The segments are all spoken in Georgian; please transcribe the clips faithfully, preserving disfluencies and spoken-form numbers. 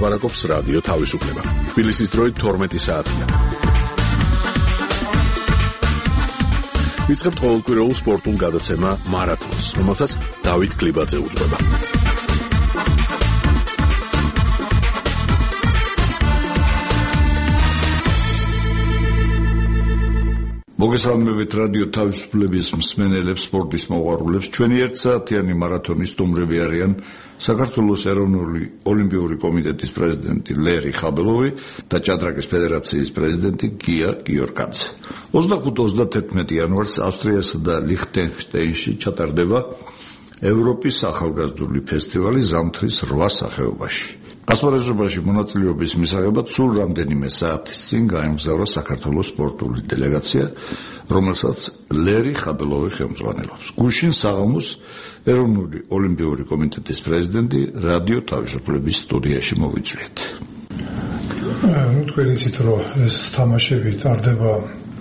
ლაპარაკობს რადიო თავისუფლება. თბილისის დროით თორმეტი საათია. ვიწყებთ ყოველკვირეულ სპორტულ გადაცემა მარათონს, რომელსაც დავით გლიბაძე უძღვება. მოგესალმებით რადიო თავისუფლების მსმენელებს, სპორტის მოყვარულებს. ჩვენი ერთსაათიანი მარათონის სტუმრები არიან საქართველოს ეროვნული ოლიმპიური კომიტეტის პრეზიდენტი ლერი ხაბელოვი და ჭადრაკის ფედერაციის პრეზიდენტი გია გიორკაძე. ოცდახუთი ოცდათერთმეტი იანვარს ავსტრიასა და ლიხტენშტაინში ჩატარდება ევროპის ახალგაზრდული ფესტივალი ზამთრის რვა სახეობაში. ასპარეზობაში მონაწილეობის მისაღებად სულ რამდენიმე საათის წინ გაემგზავრა საქართველოს სპორტული დელეგაცია, რომელსაც ლერი ხაბელოვი ხელმძღვანელობს. გუშინ საღამოს ეროვნული ოლიმპიური კომიტეტის პრეზიდენტი რადიო თავისუფლების სტუდიაში მოვიწვიეთ. ნუ თქვენ იცით, რომ ეს თამაშები ტარდება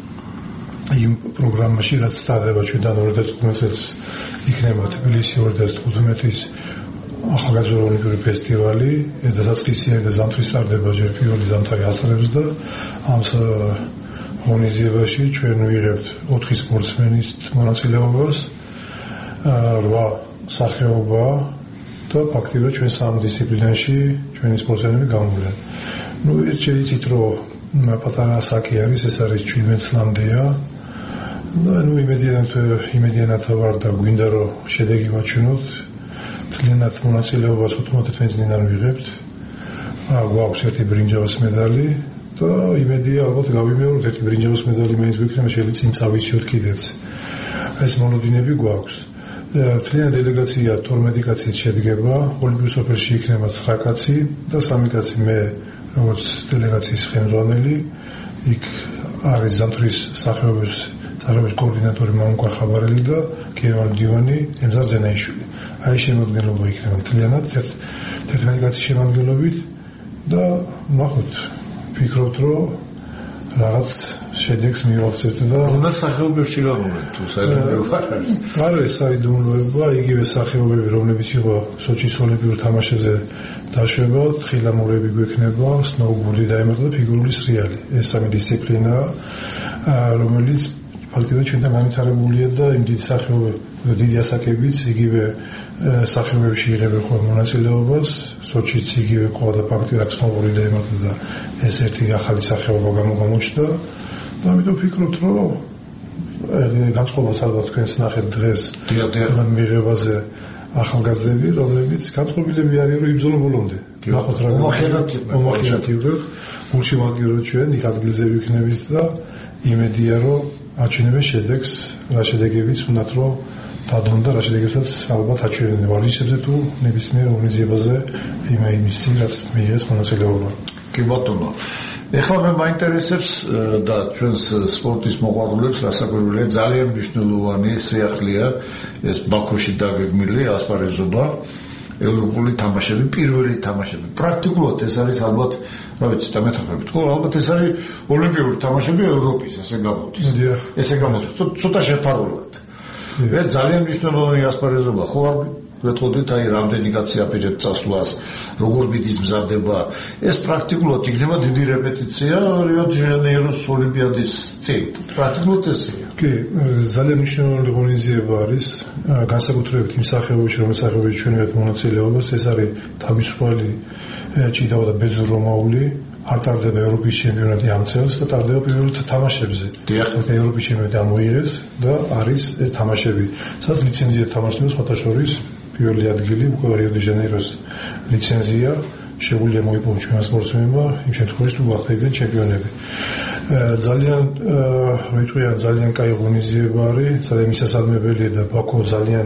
იმ პროგრამაში, რაც ტარდება ჩვენთან ორი ათას თხუთმეტ წელს იქნება თბილისი ორი ათას თხუთმეტის ახალგაზრდული ოლიმპიური ფესტივალი, დასაწყისია და ზამთრის ტარდება ჯერ პირველი ზამთარი ასწრებს და ამ ღონისძიებაში ჩვენ ვიღებთ ოთხი სპორტსმენის მონაწილეობას, რვა სახეობა და ფაქტიურად ჩვენ სამ დისციპლინაში ჩვენი სპორტსმენები გამოვიდნენ. ნუ იცით, რომ პატარა ასაკი არის, ეს არის შვიდმეტ წლამდეა. ნუ იმედიანად იმედიანად ვარ და გვინდა რომ შედეგი ვაჩვენოთ. თლიანად მონაწილეობას ოთხმოცდაათი წლიდან ვიღებთ. გვაქვს ერთი ბრინჯაოს მედალი და იმედია ალბათ გავიმეოროთ ერთი ბრინჯაოს მედალი მაინც გვექნება, შეიძლება წინ წავისიოთ კიდეც. ეს მოლოდინები გვაქვს. თლიანი დელეგაცია თორმეტი კაცით შედგება, ოლიმპიურ სოფელში იქნება ცხრა კაცი და სამი კაცი მე როგორც დელეგაციის ხელმძღვანელი. იქ არის ზამთრის სახეობის სახეობის კოორდინატორი მამუკა ხაბარელი და გერმან დივანი ემზარ ზენაიშვილი. აი შემოადგენლობა იქნება მთლიანად თერთმეტი კაცის შემადგენლობით და ნახოთ, ვფიქრობთ, რომ რაღაც შედეგს მივაღწევთ და უნდა სახეობებში გავუმეთ თუ საერთოდ არ არის. არ არის საიდუმლოება, იგივე სახეობები, რომლებიც იყო სოჩის ოლიმპიურ თამაშებზე დაშვება, თხილამურები გვექნება, სნოუბორდი დაემატა და ფიგურული სრიალი. ეს სამი დისციპლინაა, რომელიც ფაქტობრივად ჩვენთან განვითარებულია და იმ დიდი სახეობები, დიდი ასაკებიც იგივე სახეობებში იღებენ ხოლმე მონაწილეობას, სოჩიც იგივე ყვა და ფაქტობრივად სნოუბორდი დაემატა და ეს ერთი ახალი სახეობა გამოჩნდა და ამიტომ ვფიქრობთ, რომ განწყობას ალბათ თქვენს ნახეთ დღეს მიღებაზე ახალგაზრდები, რომლებიც განწყობილები არიან, რომ იბრძოლო ბოლომდე. ნახოთ რა მომახერათი ვიყავთ, გულში ვადგირო ჩვენ, იქ ადგილზე ვიქნებით და იმედია, რომ აჩვენებენ შედეგს, რა შედეგებიც უნდათ რომ დადონ და რა შედეგებსაც ალბათ აჩვენებენ ვარჯიშებზე თუ ნებისმიერ ღონისძიებაზე იმ იმის წინ, რაც მიიღეს მონაწილეობა. კი ბატონო. ეხლა მე მაინტერესებს და ჩვენს სპორტის მოყვარულებს რასაკვირველია, ძალიან მნიშვნელოვანი სიახლეა ეს ბაქოში დაგეგმილი ასპარეზობა, ევროპული თამაშები, პირველი თამაშები. პრაქტიკულად ეს არის ალბათ, რა ვიცი, და მეთანხმებით, ხო, ალბათ ეს არის ოლიმპიური თამაშები ევროპის, ესე გამოდის. ესე გამოდის, ცოტა შეფარულად. ეს ძალიან მნიშვნელოვანი ასპარეზობა, ხო არ გეტყოდით, აი რამდენი კაცი აპირებთ წასვლას, როგორ მიდის მზადება. ეს პრაქტიკულად იქნება დიდი რეპეტიცია რიო-დე-ჟანეიროს ოლიმპიადის წინ. პრაქტიკულად ესეა. კი, ძალიან მნიშვნელოვანი ღონისძიება არის, განსაკუთრებით იმ სახეობაში, რომელიც სახეობაში ჩვენ ვიღებთ მონაწილეობას, ეს არის თავისუფალი ჭიდაო და ბერძნულ-რომაული. არ ტარდება ევროპის ჩემპიონატი ამ წელს და ტარდება პირველ თამაშებზე. და ევროპის ჩემპიონატი ამოიღეს და არის ეს თამაშები, სადაც ლიცენზია თამაშდება სხვათა შორის პირველი ადგილი უკვე რიო-დე-ჟანეიროს ლიცენზია შეუძლია მოიპოვოს ჩვენ სპორტსმენებმა იმ შემთხვევაში თუ გახდებიან ჩემპიონები. ძალიან რა იტყვიან, ძალიან კაი ღონისძიება არის, სადაც მისასალმებელია და ბაქო ძალიან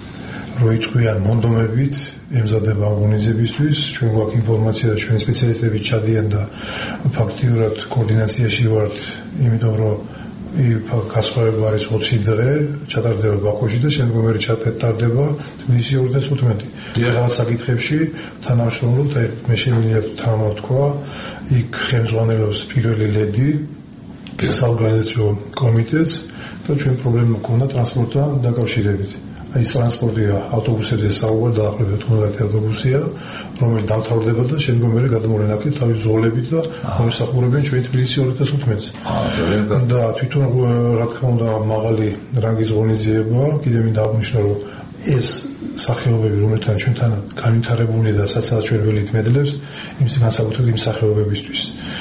რა იტყვიან მონდომებით ემზადება ამ ღონისძიებისთვის. ჩვენ გვაქვს ინფორმაცია და ჩვენი სპეციალისტები ჩადიან და ფაქტიურად კოორდინაციაში ვართ, იმიტომ რომ გასხვავება არის ოცი დღე, ჩატარდება ბაქოში და შემდგომი ჩატარდება თბილისში ორი ათას თხუთმეტი. რაღაც საკითხებში თანამშრომლობთ, მე შემიძლია თამავთქვა, იქ ხელმძღვანელობს პირველი ლედი საორგანიზაციო კომიტეტს და ჩვენ პრობლემა მქონდა ტრანსპორტთან დაკავშირებით. ის ტრანსპორტია, ავტობუსებზე საუბარ დაახლოებით თხმეტ ავტობუსია, რომელიც დამთავრდება და შემდგომ მე გადმოვლენაკი თავის ზოლებით და მომსახურებენ ჩვენ თბილისის ორ ათას ութმეტს. და თვითონ რა თქმა უნდა მაღალი რანგის ღონისძიება, კიდევ მინდა აღნიშნო, რომ ეს სახეობები, რომელთან ჩვენთან განვითარებულია და სადაც ჩვენ ველით მედლებს, იმის განსაკუთრებით იმ სახეობებისთვის.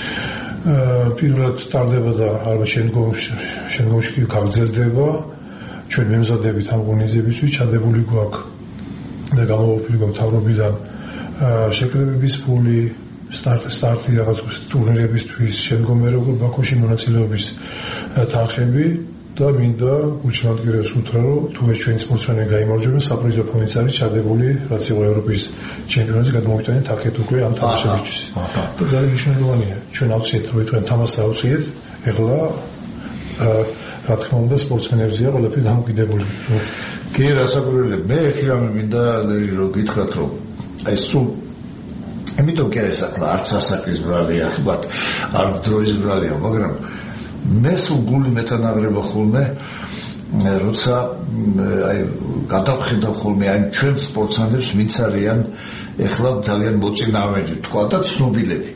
პირველად ტარდება და ალბათ შემდგომში შემდგომში კი გაგრძელდება. ჩვენ მემზადებით ამ ღონისძიებისთვის ჩადებული გვაქვს და გამოვაყოფილი გვაქვს მთავრობიდან შეკრებების ფული, სტარტი სტარტი რაღაც ტურნირებისთვის, შემდგომი როგორ ბაქოში მონაწილეობის თანხები და მინდა გულშემატკივრებს უთხრა, რომ თუ ეს ჩვენი სპორტსმენები გაიმარჯვებენ, საპრიზო ფონდიც არის ჩადებული, რაც იყო ევროპის ჩემპიონატზე გადმოვიტანენ თანხით უკვე ამ თამაშებისთვის. და ძალიან მნიშვნელოვანია. ჩვენ ავწიეთ, რომ თქვენ თამაშს ავწიეთ, ეხლა რა თქმა უნდა სპორტსმენებზეა ყველაფერი დამოკიდებული. კი, რასაკვირველია, მე ერთი რამე მინდა რომ გითხრათ, რომ აი სულ ამიტომ კი არის ახლა არც ასაკის ბრალია, ალბათ არ დროის ბრალია, მაგრამ მე სულ გული მეტანაღრება ხოლმე, როცა აი გადავხედავ ხოლმე აი ჩვენ სპორტსმენებს, ვინც არიან ეხლა ძალიან მოწინავეები, თქვა და ცნობილები.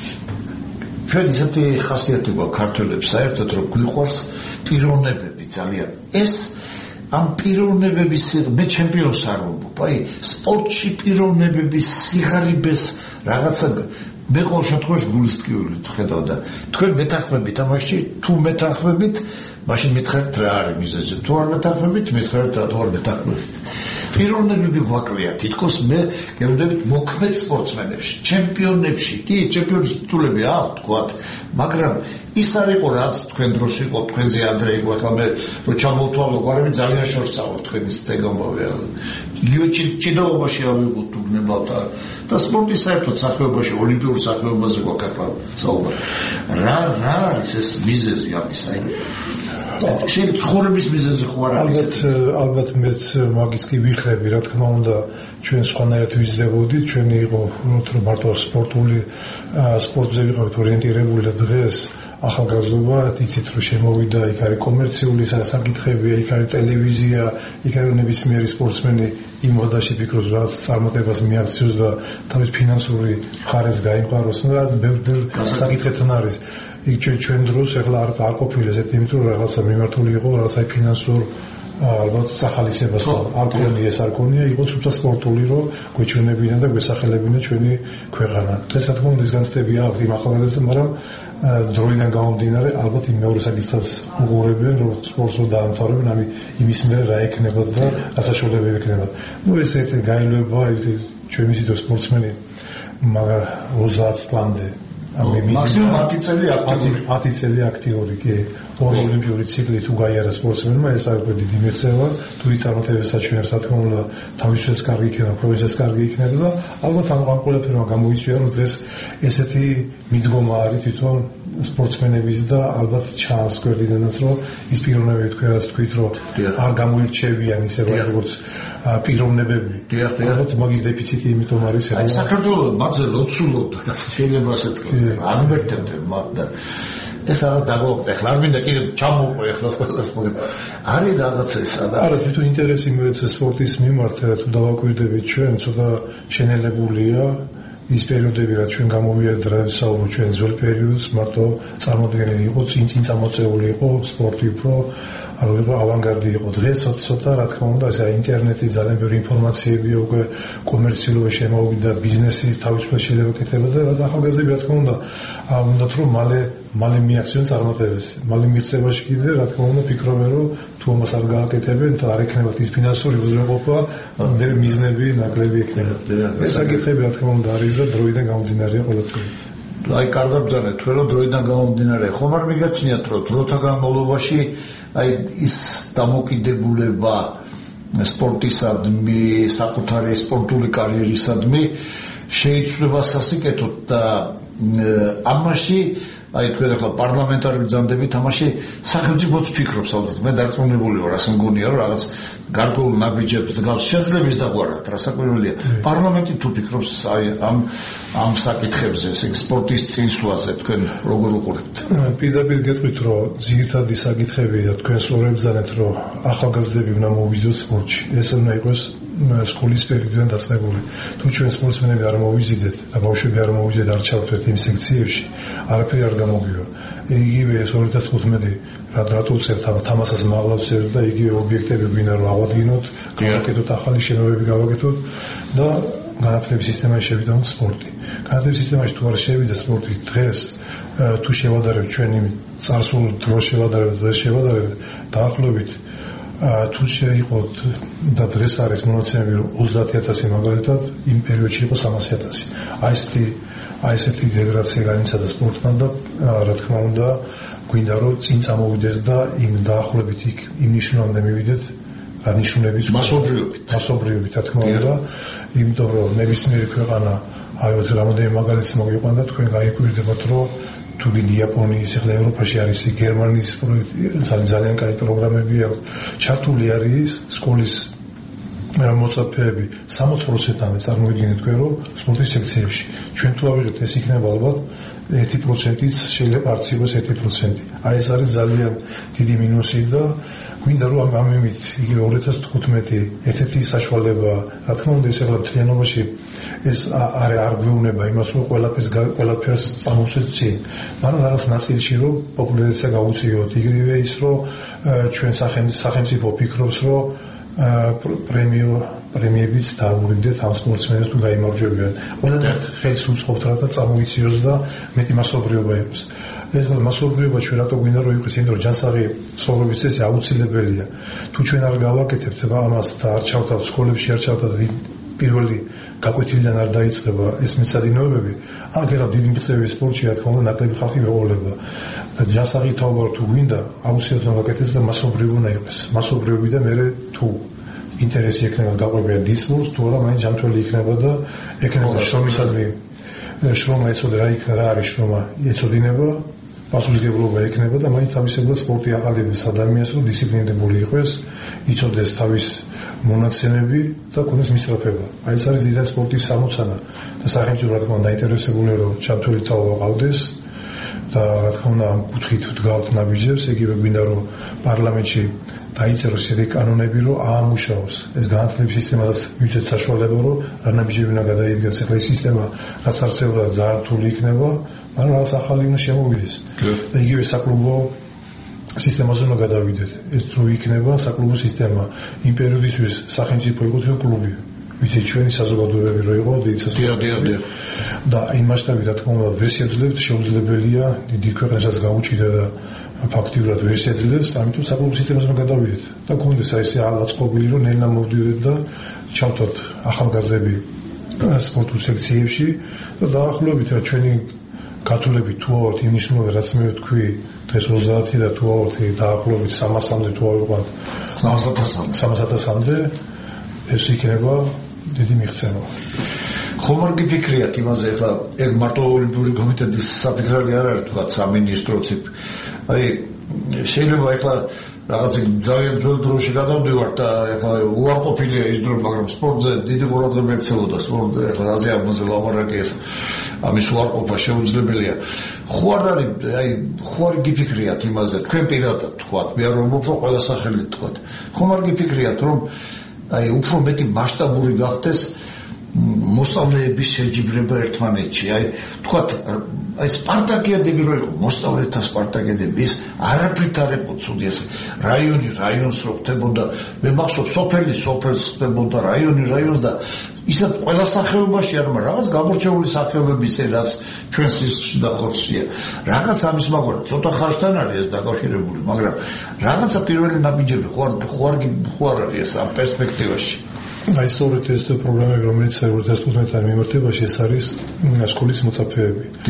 ჩვენ ისეთი ხასიათი გვაქვს ქართველებს საერთოდ, რომ გვიყვარს პიროვნებები ძალიან. ეს ამ პიროვნებების მე ჩემპიონს არ ვამბობ, აი სპორტში პიროვნებების სიღარიბეს რაღაცა მე ყოველ შემთხვევაში გულისტკივილი ხედავ და თქვენ მეთანხმებით ამაში, თუ მეთანხმებით, მაშინ მითხარით რა არის მიზეზი, თუ არ მეთანხმებით, მითხარით რა თუ არ მეთანხმებით. პიროვნებები გვაკლია, თითქოს მე გეუბნებით მოქმედ სპორტსმენებში, ჩემპიონებში, კი, ჩემპიონის ტიტულები აქვს, თქვათ, მაგრამ ის არ იყო რაც თქვენ დროს იყო, თქვენზე ადრე იყო, ახლა მე რო ჩამოვთვალო, გვარები ძალიან შორს წავალ თქვენის დეგამბავია. იგივე ჭიდაობაში ავიღოთ უბნებავ და და სპორტის საერთოდ სახეობაში, ოლიმპიურ სახეობაზე გვაქვს ახლა საუბარი. რა რა არის ეს მიზეზი ამის, აი შეიძლება ცხოვრების მიზეზი ხო არ არის? ალბათ ალბათ მეც მაგის კი ვიხრები, რა თქმა უნდა, ჩვენ სხვანაირად ვიზრდებოდით, ჩვენი იყო რომ მარტო სპორტული სპორტზე ვიყავით ორიენტირებული და დღეს ახალგაზრდობა, იცით რომ შემოვიდა, იქ არის კომერციული საკითხები, იქ არის ტელევიზია, იქ არის ნებისმიერი სპორტსმენი იმ ვადაში ფიქრობს, რაც წარმატებას მიაღწიოს და თავის ფინანსური მხარეს გაიმყაროს, და ბევრ საკითხებთან არის. იქ ჩვენ დროს ეხლა არ არ ყოფილა ესეთი, იმიტომ რომ რაღაცა მიმართული იყო, რაღაცა ფინანსურ ალბათ სახალისებასთან. არ ქონია ეს არ ქონია, იყო სულთა სპორტული, რომ გვეჩვენებინა და გვესახელებინა ჩვენი ქვეყანა. დღეს რა თქმა უნდა ეს განცდები აქვს იმ ახალგაზრდებს, მაგრამ დროიდან გამომდინარე, ალბათ იმ მეორე საკითხსაც უყურებენ, რომ სპორტს დაამთავრებენ, ამი იმის მერე რა ექნება და რა საშუალებები ექნება. ნუ ეს ერთი გაილოება, ჩვენ ვიცით რომ სპორტსმენი ოცდაათ წლამდე მაქსიმუმ ათი წელი აქტიური ათი წელი აქტიური კი ორი ოლიმპიური ციკლი თუ გაიარა სპორტსმენმა, ეს არის დიდი მიღწევა, თუ იწარმოებებს აჩვენებს, რა თქმა უნდა, თავისუფლად კარგი იქნება, პროფესიას კარგი იქნება და ალბათ ამ ყველაფერმა გამოიწვია, რომ დღეს ესეთი მიდგომა არის თვითონ სპორტსმენების და ალბათ ჩანს გვერდიდანაც, რომ ის პიროვნებები თქვენ რაც თქვით, რომ არ გამოირჩევიან ისე როგორც პიროვნებები. ალბათ მაგის დეფიციტი იმიტომ არის, აი საქართველოს მათზე ლოცულობდა, შეიძლება ასე თქვა. არ მერტებდა მათ და ეს რაღაც დაგვაქვს, ახლა არ მინდა კიდევ ჩამოვყო ახლა ყველას, მაგრამ არის რაღაცა ეს და არა თვითონ ინტერესი მეც სპორტის მიმართ თუ დავაკვირდებით ჩვენ, ცოტა შენელებულია ის პერიოდები, რაც ჩვენ გამოვიარეთ რა საუბრო ჩვენ ძველ პერიოდს, მარტო წარმოდგენილი იყო, წინ წინ წამოწეული იყო სპორტი უფრო ალბათ ავანგარდი იყო. დღეს ცოტა რა თქმა უნდა ეს ინტერნეტი ძალიან ბევრი ინფორმაციებია, უკვე კომერციულობა შემოვიდა, ბიზნესი თავისუფლად შეიძლება კეთება და ახალგაზრდები რა თქმა უნდა უნდათ რომ მალე მალე მიაქციონ წარმატებას. მალე მიღწევაში კიდე რა თქმა უნდა ფიქრობენ რომ თუ ამას არ გააკეთებენ და არ ექნებათ ის ფინანსური უზრუნველყოფა, მე მიზნები ნაკლები ექნება. ეს საკითხები რა თქმა უნდა არის და დროიდან გამომდინარეა ყველაფერი. აი კარგად ბრძანეთ, თქვენ რომ დროიდან გამომდინარე, ხომ არ მიგაჩნიათ რომ დროთა განმავლობაში აი ის დამოკიდებულება სპორტისადმი, საკუთარი სპორტული კარიერისადმი შეიცვლება სასიკეთოდ და ამაში აი თქვენ ახლა პარლამენტარი ბრძანდები თამაში სახელმწიფოც ფიქრობს ალბათ მე დარწმუნებული ვარ ასე მგონია რომ რაღაც გარკვეულ ნაბიჯებს გავს შეძლებს დაგვარად რა საკვირველია პარლამენტი თუ ფიქრობს აი ამ ამ საკითხებზე ეს სპორტის წინსვლაზე თქვენ როგორ უყურებთ პირდაპირ გეტყვით რომ ძირითადი საკითხები და თქვენ სწორად ბრძანეთ რომ ახალგაზრდები უნდა მოვიზიდოთ სპორტში ეს უნდა იყოს სკოლის პერიოდიდან დაწყებული თუ ჩვენ სპორტსმენები არ მოვიზიდეთ და ბავშვები არ მოვიზიდეთ არ ჩავთვლეთ იმ სექციებში არაფერი არ გამოგივა იგივე ორი ათას თხუთმეტი რა დატოვებთ თამასას მაღლავსებ და იგივე ობიექტები გვინდა რომ ავადგინოთ გავაკეთოთ ახალი შენობები გავაკეთოთ და განათლების სისტემაში შევიდოთ სპორტი განათლების სისტემაში თუ არ შევიდა სპორტი დღეს თუ შევადარებთ ჩვენი წარსულ დროს შევადარებთ და შევადარებთ დაახლოებით თუ შეიყოთ და დღეს არის მონაცემები რომ ოცდაათი ათასი მაგალითად იმ პერიოდში იყო სამასი ათასი აი ესეთი აი ესეთი დეგრადაცია განიცადა სპორტმა და რა თქმა უნდა გვინდა რომ წინ წამოვიდეს და იმ დაახლოებით იქ იმ ნიშნამდე მივიდეთ რა ნიშნულებით მასობრივობით მასობრივობით რა თქმა უნდა იმიტომ რომ ნებისმიერი ქვეყანა აი ეს რამოდენიმე მაგალითს მოგიყვანდა თქვენ გაიკვირდებათ რომ თუ გინდა იაპონიის ახლა ევროპაში არის გერმანიის პროექტი ძალიან კაი პროგრამები აქვს ჩართული არის სკოლის მოწაფეები სამოცი პროცენტამდე წარმოვიდგინეთ თქვენ რომ სპორტის სექციებში ჩვენ თუ ავიღეთ ეს იქნება ალბათ ერთი პროცენტიც შეიძლება არც იყოს ერთი პროცენტი აი ეს არის ძალიან დიდი მინუსი და გვინდა რომ ამ ამით იგივე ორი ათას თხუთმეტი ერთ-ერთი საშუალება რა თქმა უნდა ეს ახლა მთლიანობაში ეს არ არ გვეუბნება იმას რომ ყველაფერს ყველაფერს წამოვცეთ წინ მაგრამ რაღაც ნაწილში რომ პოპულარიზაცია გაუწიოთ იგივე ის რომ ჩვენ სახელმწიფო ფიქრობს რომ პრემიო პრემიებიც დაუბრუნდეთ ამ სპორტსმენებს თუ გაიმარჯვებიან ყველანაირად ხელს უწყობთ რა და წამოიციოს და მეტი მასობრივობა იყოს ეს მასობრივობა ჩვენ რატო გვინდა რომ იყოს იმიტომ რომ ჯანსაღი ცხოვრების წესი აუცილებელია თუ ჩვენ არ გავაკეთებთ ამას და არ ჩავთავთ სკოლებში არ ჩავთავთ პირველი გაკვეთილიდან არ დაიწყება ეს მეცადინეობები აქ ახლა დიდი მიღწევები სპორტში რა თქმა უნდა ნაკლები ხალხი მეყოლება და ჯანსაღი თაობა თუ გვინდა აუცილებლად გავაკეთდეს და მასობრივი უნდა იყოს მასობრივი და მე თუ ინტერესი ექნება გაყვებიან დისპორტს თუ არა მაინც ჯანმრთელი იქნება და ექნება შრომისადმი შრომა ეცოდა რა იქნება რა არის შრომა ეცოდინება პასუხისმგებლობა ექნება და მაინც ამისებურად სპორტი აყალიბებს ადამიანს რომ დისციპლინირებული იყოს იცოდეს თავის მონაცემები და კონდეს მისწრაფება აი ეს არის დიდი სპორტის სამოცანა და სახელმწიფო რა თქმა უნდა დაინტერესებულია რომ ჩამთვლელი თაობა ყავდეს და რა თქმა უნდა ამ კუთხით დგავთ ნაბიჯებს იგივე გვინდა რომ პარლამენტში დაიწეროს ისეთი კანონები რომ აამუშავოს ეს განათლების სისტემასაც მივცეთ საშუალება რომ რა ნაბიჯები უნდა გადაიდგეს ახლა ეს სისტემა რაც არსებობდა ძალიან რთული იქნება მაგრამ რაღაც ახალი უნდა შემოვიდეს და იგივე საკლუბო სისტემაზე უნდა გადავიდეთ ეს თუ იქნება საკლუბო სისტემა იმ პერიოდისთვის სახელმწიფო იყო თუ კლუბი ვიცით ჩვენი საზოგადოებები რო იყო დიდი საზოგადოებები და იმ მასშტაბით რა თქმა უნდა ვერ შეძლებთ შეუძლებელია დიდი ქვეყნასაც გაუჭიდა და ფაქტიურად ვერ შეძლებს, ამიტომ საკლუბო სისტემაზე უნდა გადავიდეთ და გქონდეს აი ესე აწყობილი რომ ნელა მოვდივდეთ და ჩავთოთ ახალგაზრდები სპორტულ სექციებში და დაახლოებით რა ჩვენი გათვლები თუ ავართ იმ ნიშნულობაზე რაც მე ვთქვი დღეს ოცდაათი და თუ ავართ დაახლოებით სამასამდე თუ ავიღოთ სამას ათასამდე ეს იქნება დიდი მიღწევა ხომ არ გიფიქრიათ იმაზე ახლა ეგ მარტო ოლიმპიური კომიტეტის საფიქრალი არ არის თქვა სამინისტროც აი შეიძლება ახლა რაღაც ძალიან ძველ დროში გადავდივართ და ახლა უარყოფილია ის დრო მაგრამ სპორტზე დიდი ყურადღება ექცეოდა სპორტზე ახლა რაზე ამაზე ლაპარაკი ეს ამის უარყოფა შეუძლებელია ხო არ არის აი ხო არ გიფიქრიათ იმაზე თქვენ პირადად თქვა მე არ რომ უფრო ყველა სახელით თქვა ხომ არ გიფიქრიათ რომ აი უფრო მეტი მასშტაბური გახდეს მოსწავლეების შეჯიბრება ერთმანეთში აი თქვათ აი სპარტაკიადები რო იყო მოსწავლეთა სპარტაკიადები ის არაფრით არ იყო ცუდი ეს რაიონი რაიონს რო ხდებოდა მე მახსოვს სოფელი სოფელს ხდებოდა რაიონი რაიონს და ისე ყველა სახეობაში არ მაგრამ რაღაც გამორჩეული სახეობების რაც ჩვენს სისხლში და ხორცშია რაღაც ამის მაგვარ ცოტა ხარჯთან არის ეს დაკავშირებული მაგრამ რაღაცა პირველი ნაბიჯები ხო არ ხო არ ხო არ არის ეს ამ პერსპექტივაში აი სწორედ ეს პროგრამები რომელიც ორი ათას თხუთმეტი მიმართებაში ეს არის სკოლის მოწაფეები.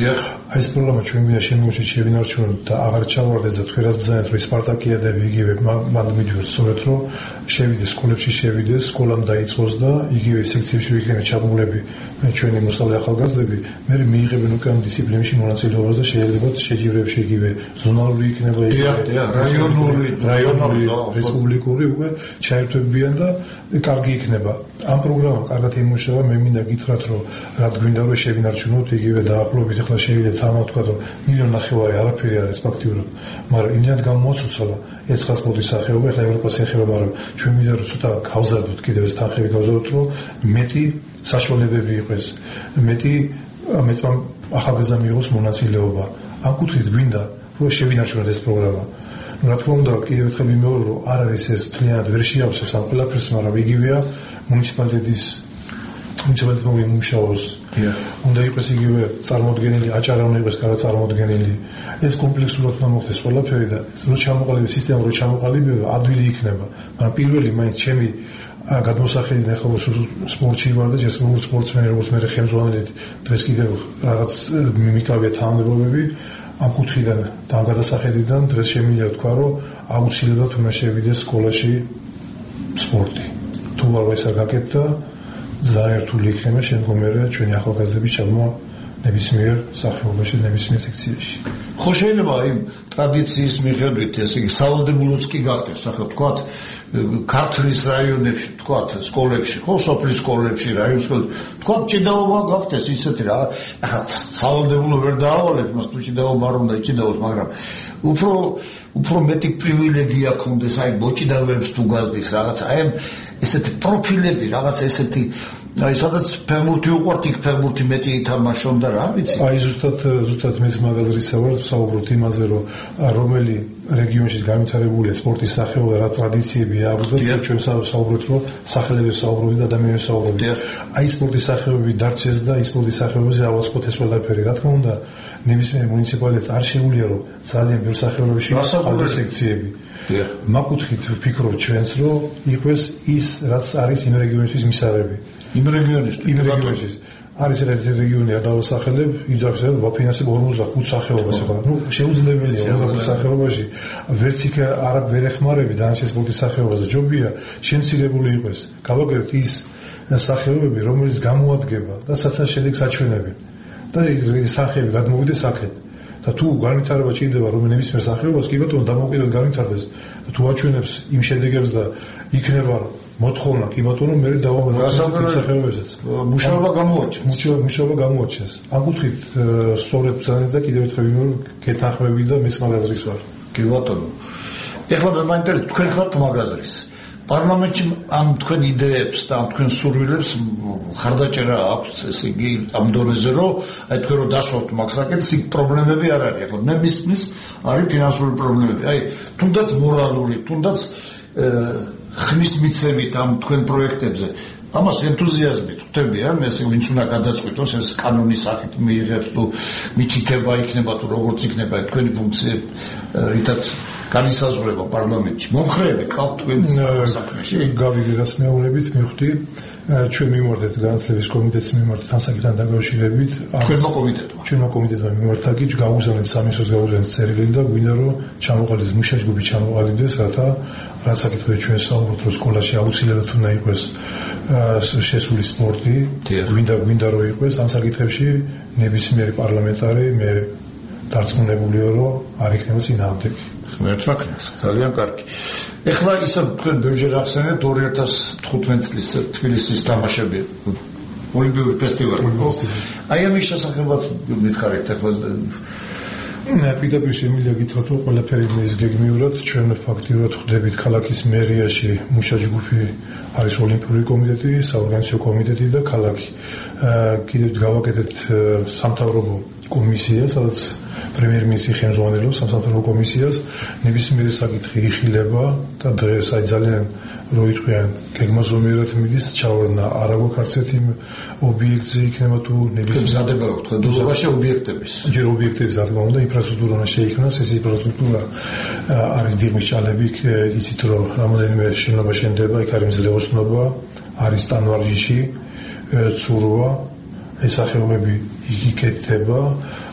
აი ეს პროგრამა ჩვენ გვინდა შემოგვიჩეთ შევინარჩუნოთ და აღარ ჩავარდეთ და თქვენ რაც ბრძანეთ რომ სპარტაკიადები იგივე მანდ მიდივართ სწორედ რომ შევიდეს სკოლებში შევიდეს სკოლამ დაიწყოს და იგივე სექციებში ვიქნებით ჩაბმულები ჩვენი მოსწავლე ახალგაზრდები მე მიიღებენ უკვე ამ დისციპლინაში მონაწილეობას და შეიძლება შეჯიბრებებში იგივე ზონალური იქნება რაიონული რაიონული რესპუბლიკური უკვე ჩაერთვებიან და კარგი იქნება ამ პროგრამამ კარგად იმუშავა მე მინდა გითხრათ რომ რა გვინდა რომ შევინარჩუნოთ იგივე დაახლოებით ახლა შევიდეთ თან თქვა რომ მილიონ ნახევარი არაფერი არის ფაქტიურად მაგრამ იმდენად გამოაცოცხლა ეს ტრანსპორტის სახეობა ახლა ევროპას ეხება მაგრამ ჩვენ მინდა რომ ცოტა გავზარდოთ კიდევ ეს თანხები გავზარდოთ რომ მეტი საშუალებები იყოს მეტი მეტ ახალგაზრდა მიიღოს მონაწილეობა ამ კუთხით გვინდა რომ შევინარჩუნოთ ეს პროგრამა რა თქმა უნდა კიდევ ერთხელ მიმეორე რომ არ არის ეს მთლიანად ვერ შეავსებს ამ ყველაფერს მაგრამ იგივეა მუნიციპალიტეტის მუნიციპალიტეტმა იმუშაოს უნდა იყოს იგივე წარმოდგენილი აჭარა უნდა იყოს კარგად წარმოდგენილი ეს კომპლექსურად უნდა მოხდეს ყველაფერი და რო ჩამოყალიბება სისტემა რო ჩამოყალიბება ადვილი იქნება მაგრამ პირველი მაინც ჩემი გადმოსახედიდან ახლა სპორტში ვარ და ჯერ სპორტსმენი როგორც მე ხელმძღვანელი დღეს კიდევ რაღაც მიმიკავია თანამდებობები ამ კუთხიდან და ამ გადასახედიდან დღეს შემიძლია თქვა რომ აუცილებლად უნდა შევიდეს სკოლაში სპორტი თუ არ ეს არ გაკეთდა ძალიან რთული იქნება შემდგომერე ჩვენი ახალგაზრდების ჩაბმა ნებისმიერ სახეობაში ნებისმიერ სექციაში ხო შეიძლება იმ ტრადიციის მიხედვით ესე იგი სავალდებულოც კი გახდეს ახლა ვთქვათ ქართლის რაიონებში ვთქვათ სკოლებში ხო სოფლის სკოლებში რაიონებში ვთქვათ ჭიდაობა გახდეს ისეთი რა ახლა სავალდებულო ვერ დაავალებ მას თუ ჭიდაობა არ უნდა ჭიდაოს მაგრამ უფრო უფრო მეტი პრივილეგია ქონდეს აი მოჭიდავეებს თუ გაზდის რაღაც აი ესეთი პროფილები რაღაც ესეთი აი სადაც ფეხბურთი უყვართ იქ ფეხბურთი მეტი ითამაშონდა რა ვიცი აი ზუსტად ზუსტად მეც მაგალითად ვსაუბრობთ იმაზე რომ რომელი რეგიონში განვითარებულია სპორტის სახეობა რა ტრადიციები აქვს და ჩვენ ვსაუბრობთ რომ სახელების ვსაუბრობთ და ადამიანების ვსაუბრობთ აი სპორტის სახეობები დარჩეს და ის სპორტის სახეობებზე ავაწყოთ ეს ყველაფერი რა თქმა უნდა ნებისმიერ მუნიციპალიტეტს არ შეუძლია რომ ძალიან ბევრ სახეობებში ახალი სექციები მაგუთხით ვფიქრობ ჩვენს რომ იყოს ის რაც არის იმ რეგიონისთვის მისაღები იმ რეგიონში იმ რეგიონში არის ერთი რეგიონი არ დავასახელებ იძახს რომ ვაფინანსებ ორმოცდახუთ სახეობას ახლა ნუ შეუძლებელია ორმოცდახუთ სახეობაში ვერც იქ არ ვერ ეხმარები დანარჩენ სპორტის სახეობას და ჯობია შემცირებული იყოს გავაკეთოთ ის სახეობები რომელიც გამოადგება და საერთოდ შედეგს აჩვენებენ და ის სახეები გადმოვიდეს აქეთ და თუ განვითარება ჭირდება რომელიმე სახეობას კი ბატონო დამოუკიდებლად განვითარდეს და თუ აჩვენებს იმ შედეგებს და იქნება მოთხოვნა კი ბატონო მე დავაბადოთ სახეობებსაც მუშაობა გამოაჩენს მუშაობა გამოაჩენს ამ კუთხით სწორედ ბრძანეთ და კიდევ ერთხელ ვიმეორე გეთანხმები და მეც მაგაზრის ვარ კი ბატონო ეხლა მე მაინტერესებს თქვენ ხართ მაგაზრის პარლამენტში ამ თქვენ იდეებს და ამ თქვენ სურვილებს ხარდაჭერა აქვს ესე იგი ამ დონეზე რომ აი თქვენ რომ დასვათ მაგსაკეთს იქ პრობლემები არ არის ახლა მე მისმის არის ფინანსური პრობლემები აი თუნდაც მორალური თუნდაც ხმის მიცემით ამ თქვენ პროექტებზე ამას ენთუზიაზმით ხვდებიან მე ესე ვინც უნდა გადაწყვიტოს ეს კანონის სახით მიიღებს თუ მითითება იქნება თუ როგორც იქნება თქვენი ფუნქციები რითაც განისაზღვრება პარლამენტში მომხრეები ყავთ თქვენ საქმეში გავიგე რას მეუბნებით მივხვდი ჩვენ მიმართეთ განათლების კომიტეტს მიმართეთ თანსაკითხთან დაკავშირებით თქვენმა კომიტეტმა ჩვენმა კომიტეტმა მიმართა კი გაუგზავნეთ სამისოს გაუგზავნეთ წერილი და გვინდა რომ ჩამოყალიბდეს მუშა ჯგუფი ჩამოყალიბდეს რათა რა საკითხები ჩვენ საუბრობთ რომ სკოლაში აუცილებლად უნდა იყოს შესული სპორტი გვინდა გვინდა რომ იყოს ამ საკითხებში ნებისმიერი პარლამენტარი მე დარწმუნებულია რომ არ იქნება წინააღმდეგი მერტვაკნას ძალიან კარგი. ეხლა ისა თქვენ ბევრჯერ ახსენეთ ორი ათას თხუთმეტი წლის თბილისის თამაშები ოლიმპიური ფესტივალი. აი ამის შესახებაც მითხარით ეხლა პირდაპირ შემიძლია გითხრათ რომ ყველაფერი ის გეგმიურად ჩვენ ფაქტიურად ხვდებით ქალაქის მერიაში მუშა ჯგუფი არის ოლიმპიური კომიტეტი, საორგანიზაციო კომიტეტი და ქალაქი. კიდევ გავაკეთეთ სამთავრობო კომისია, სადაც პრემიერ-მინისტრი ხელმძღვანელობს სამთავრობო კომისიას, ნებისმიერი საკითხი იხილება და დღეს აი ძალიან რო იტყვიან გეგმაზომიერად მიდის ჩავარდნა არა გვაქვს ერთ იმ ობიექტზე იქნება თუ ნებისმიერ მზადება ვთქვათ დუზობაში ობიექტების ჯერ ობიექტების რა თქმა უნდა ინფრასტრუქტურა უნდა შეიქმნას ეს ინფრასტრუქტურა არის დიღმის ჭალები იცით რომ რამოდენიმე შენობა შენდება იქ არის მძლეოსნობა არის სტანვარჯიში ცურვა ეს სახეობები იქეთება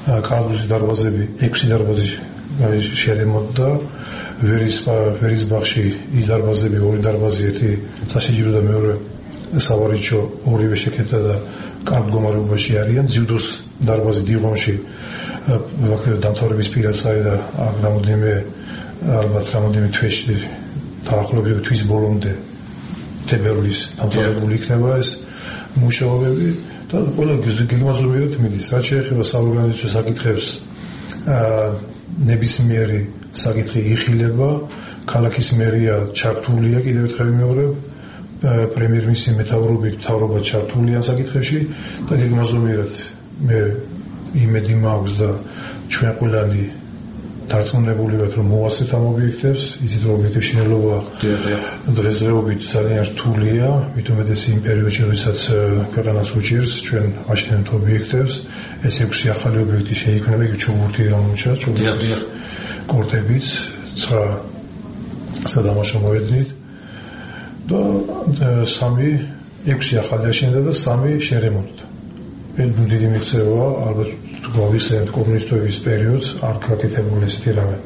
კალათბურთის დარბაზები ექვსი დარბაზი შეერემონტდა, ვერისბახში ის დარბაზები ორი დარბაზი, ერთი სასიჯირო და მეორე სავარჯიშო ორივე შეკეთდა და კარგ მდგომარეობაში არიან. ძიუდოს დარბაზი დიღონში დამთავრების პირას არის და რამოდენიმე ალბათ რამოდენიმე თვეში დაახლოებით თვის ბოლომდე თებერვლის დამთავრებული იქნება ეს მუშაობები და ყველა გეგმაზობიერად მიდის. რაც შეეხება საორგანიზაციო საკითხებს, ნებისმიერი საკითხი იხილება, ქალაქის მერია ჩართულია კიდევ ერთხელ მეორე პრემიერ-მინისტრის მეთაურობით მთავრობა ჩართულია ამ საკითხებში და გეგმაზობიერად მე იმედი მაქვს და ჩვენ ყველანი დარწმუნებული ვართ რომ მოვასწრეთ ამ ობიექტებს, იცით რომ ობიექტების შენელობა დღესდღეობით ძალიან რთულია, მით უმეტეს იმ პერიოდში, როდესაც ქვეყანას უჭირს ჩვენ ვაშენებთ ობიექტებს, ეს ექვსი ახალი ობიექტი შეიქმნება, იქ ჩოგბურთი გამოჩა, ჩოგბურთი კორტებიც, ცხრა სადამაშო მოედნით და სამი ექვსი ახალი აშენდა და სამი შერემონტდა. დიდი მიღწევაა, ალბათ გავიხსენებთ კომუნისტების პერიოდს, არ გაკეთებული ესეთი რამე.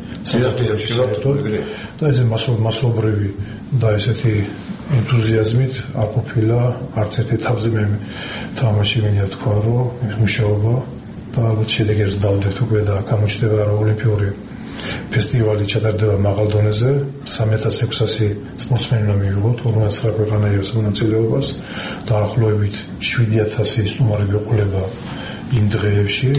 და ეს მასობრივი და ესეთი ენთუზიაზმით არ ყოფილა არც ერთ ეტაპზე მე თამაში მინდა თქვა, რომ ეს მუშაობა და ალბათ შედეგებს დავდებთ უკვე და გამოჩნდება რომ ოლიმპიური ფესტივალი ჩატარდება მაღალ დონეზე, სამი ათას ექვსასი სპორტსმენი უნდა მიიღოთ ორმოცდაცხრა ქვეყანայებს მონაწილეობას, დაახლოებით შვიდი ათასი სტუმარი გვეყოლება იმ დღეებში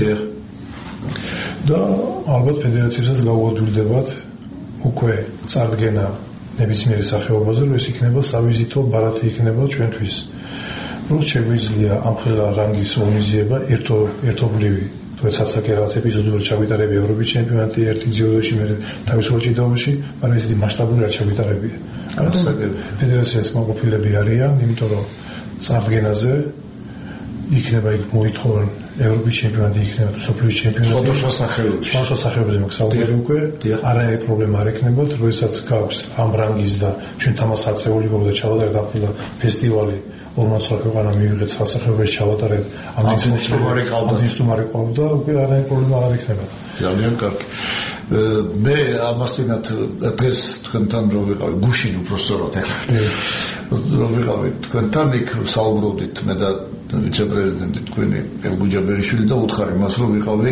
და ალბათ ფედერაციებსაც გაუადვილდებათ უკვე წარდგენა ნებისმიერი სახეობაზე, რომ ეს იქნება სავიზიტო ბარათი იქნება ჩვენთვის. რომ შეგვიძლია ამხელა რანგის ორგანიზება ერთო ერთობლივი თორსაცაკე რაღაც ეპიზოდურად ჩავიტარები ევროპის ჩემპიონატი ერთი ძიუდოში, მე თავისუფალ ჭიდაობაში, მაგრამ ესეთი მასშტაბური არ ჩავიტარებია. ფედერაციას მოყოფილები არიან, იმიტომ რომ წარდგენაზე იქნება იქ მოითხოვენ ევროპის ჩემპიონატი, იქნება სოფლის ჩემპიონატი. სხვადასხვა სახეობებში. სხვადასხვა სახეობებზე მოგსაუბარი უკვე. არანაირი პრობლემა არ ექნებათ, როდესაც გაქვს ამ რანგის და ჩვენ თამას აწეული გქონდა ჩავატარეთ ახლა ფესტივალი ორმოცდაცხრა ქვეყანა მივიღეთ სასახეობაში ჩავატარეთ ამ ინსტრუმენტი ინსტრუმენტი ყავდა, უკვე არანაირი პრობლემა არ ექნება. ძალიან კარგი. მე ამასთანავ დღეს თქვენთან რო ვიყავი, გუშინ უბრალოდ ახლა რო ვიყავი თქვენთან, იქ საუბრობდით მე და ვიცე-პრეზიდენტი თქვენი ელგუჯაბერიშვილი და უთხარი მას რომ ვიყავი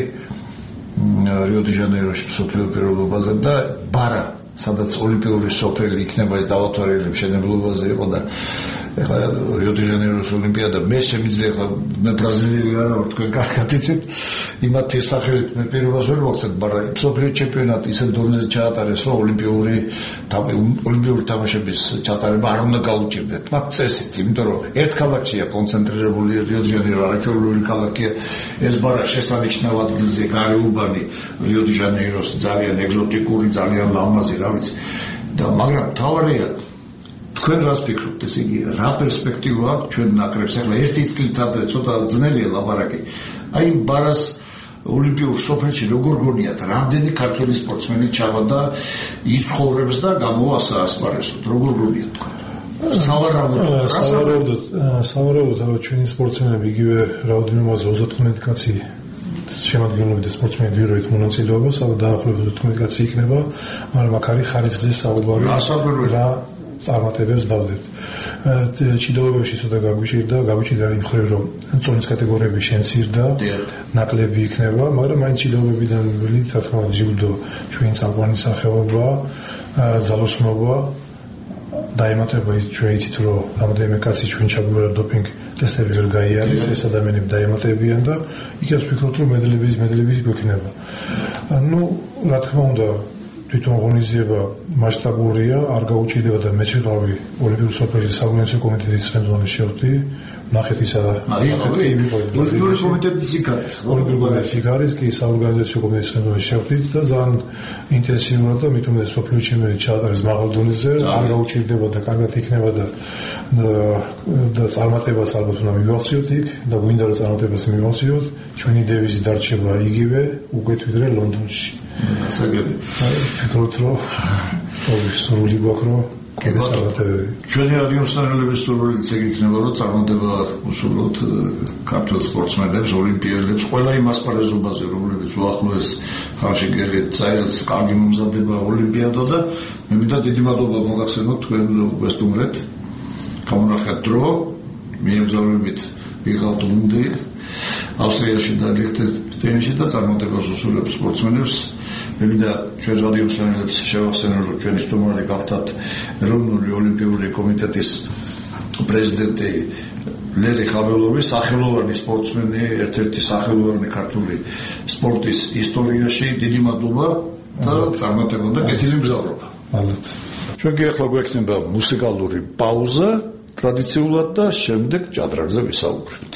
რიო-დე-ჟანეიროში მსოფლიო პირობაზე და ბარა, სადაც ოლიმპიური სოფელი იქნება ეს დავათვალიერებ მშენებლობაზე იყო და ეხლა რიო-დე-ჟანეიროს ოლიმპიადა მე შემიძლია ეხლა მე ბრაზილიელი არა ვარ, თქვენ კარგად იცით იმათი სახელით მე პირობას ვერ მოგცეთ, მაგრამ მსოფლიო ჩემპიონატი ისე დონეზე ჩაატარეს, რომ ოლიმპიური ოლიმპიური თამაშების ჩატარება არ უნდა გაუჭირდეთ მათ წესით, იმიტომ რომ ერთ ქალაქშია კონცენტრირებული რიო-დე-ჟანეირო, არაჩვეულებრივი ქალაქია ეს ბარა შესანიშნავ ადგილზე გარეუბანი რიო-დე-ჟანეიროს ძალიან ეგზოტიკური, ძალიან ლამაზი, რა ვიცი და მაგრამ თავარია თქვენ რას ფიქრობთ, ესე იგი რა პერსპექტივა აქვს ჩვენ ნაკრებს? ახლა ერთი წლით ადრე ცოტა ძნელია ლაპარაკი. აი ბარას ოლიმპიურ სოფელში როგორ გონიათ, რამდენი ქართველი სპორტსმენი ჩავარდა იცხოვრებს და გამოვა საასპარეზოდ, როგორ გონიათ თქვენ? სავარაუდოდ, სავარაუდოდ, სავარაუდოდ, რომ ჩვენი სპორტსმენები იგივე რაოდენობაზე ოცდათხმეტი კაცი შემადგენლობით სპორტსმენები ვიროით მონაწილეობას, αλλά დაახლოებით ოცდათხმეტი კაცი იქნება, მაგრამ აქ არის ხარისხზე საუბარი რა წარმატებებს დავდებთ. ჭიდაობებში ცოტა გაგვიჭირდა, გაგვიჭირდა იმ მხრივ, რომ წონის კატეგორიები შემცირდა, ნაკლები იქნება, მაგრამ მაინც ჭიდაობებიდან ვლით, რა თქმა უნდა, ჯილდო ჩვენი წამყვანი სახეობა, ძალოსნობა დაემატება ის ჩვენ იცით, რომ რამდენიმე კაცი ჩვენ ჩაგვიარა დოპინგ ტესტები ვერ გაიარეს, ეს ადამიანები დაემატებიან და იქაც ვფიქრობთ, რომ მედლების მედლების გვექნება. ну, რა თქმა უნდა, თვითონ ორგანიზება მასშტაბურია, არ გაუჭირდება და მეც ვიყავი ოლიმპიურ სოფელში საორგანიზაციო კომიტეტის ხელმძღვანელი შევხვდი, ნახეთ ისა და ოლიმპიური კომიტეტის იქ არის, ოლიმპიური იქ არის, კი საორგანიზაციო კომიტეტის ხელმძღვანელი შევხვდი და ძალიან ინტენსიურად და მით უმეტეს სოფლიო ჩემპიონატი ჩაატარეს მაღალ დონეზე, არ გაუჭირდება და კარგად იქნება და და წარმატებას ალბათ უნდა მივახციოთ იქ და გვინდა რომ წარმატებას მივახციოთ, ჩვენი დევიზი დარჩება იგივე, უკეთ ვიდრე ლონდონში. ასაგები. ფიქრობთ რომ სრული გვაქვს რომ კიდე წარმატებები. ჩვენი რადიოსანელების სურვილიც ეგ იქნება, რომ წარმატება უსურვოთ ქართველ სპორტსმენებს, ოლიმპიელებს, ყველა იმ ასპარეზობაზე, რომლებიც უახლოეს ხანში გერგეთ წაიღეს კარგი მომზადება ოლიმპიადა და მე მინდა დიდი მადლობა მოგახსენოთ თქვენ გესტუმრეთ. გამონახეთ დრო, მიემგზავრებით ვიღავთ უნდი ავსტრიაში და ლიხტენშტაინში და წარმატებას უსურვებს სპორტსმენებს. მე მინდა ჩვენ რადიოსანელებს შევახსენოთ, რომ ჩვენი სტუმარი გახდათ ეროვნული ოლიმპიური კომიტეტის პრეზიდენტი ლერი ხაბელოვი, სახელოვანი სპორტსმენი, ერთ-ერთი სახელოვანი ქართული სპორტის ისტორიაში. დიდი მადლობა და წარმატება და კეთილი მგზავრობა. მადლობთ. ჩვენ კი ახლა გვექნება მუსიკალური პაუზა ტრადიციულად და შემდეგ ჭადრაგზე ვისაუბრებთ.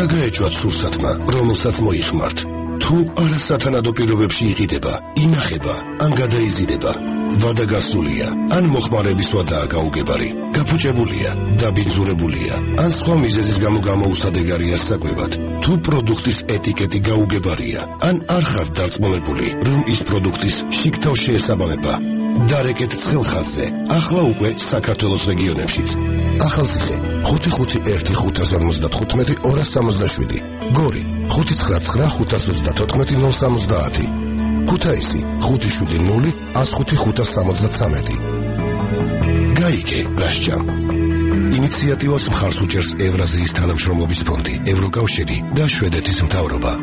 რა გაეჭვათ სურსათმა, რომელსაც მოიხმართ? თუ არასათანადო პირობებში იყიდება, ინახება, ან გადაიზიდება, ვადა გასულია, ან მოხმარების ვადაა გაუგებარი, გაფუჭებულია, დაბინძურებულია, ან სხვა მიზეზის გამო გამოუსადეგარია საკვებად, თუ პროდუქტის ეტიკეტი გაუგებარია, ან არ ხართ დარწმუნებული, რომ ის პროდუქტის შიგთავ შეესაბამება, დარეკეთ ცხელხაზზე, ახლა უკვე საქართველოს რეგიონებშიც. ახალციხე, ხუთი ხუთი ერთი ხუთას ორმოცდათხუთმეტი ორას სამოცდაშვიდი, გორი, ხუთი ცხრა ცხრა ხუთას ოცდათოთხმეტი ნულ სამოცდაათი, ქუთაისი, ხუთი შვიდი ნული ას ხუთი ხუთას სამოცდათვრამეტი. გაიგე, რასჯამ. ინიციატივას მხარს უჭერს ევრაზიის თანამშრომლობის ფონდი, ევროკავშირი და შვედეთის მთავრობა.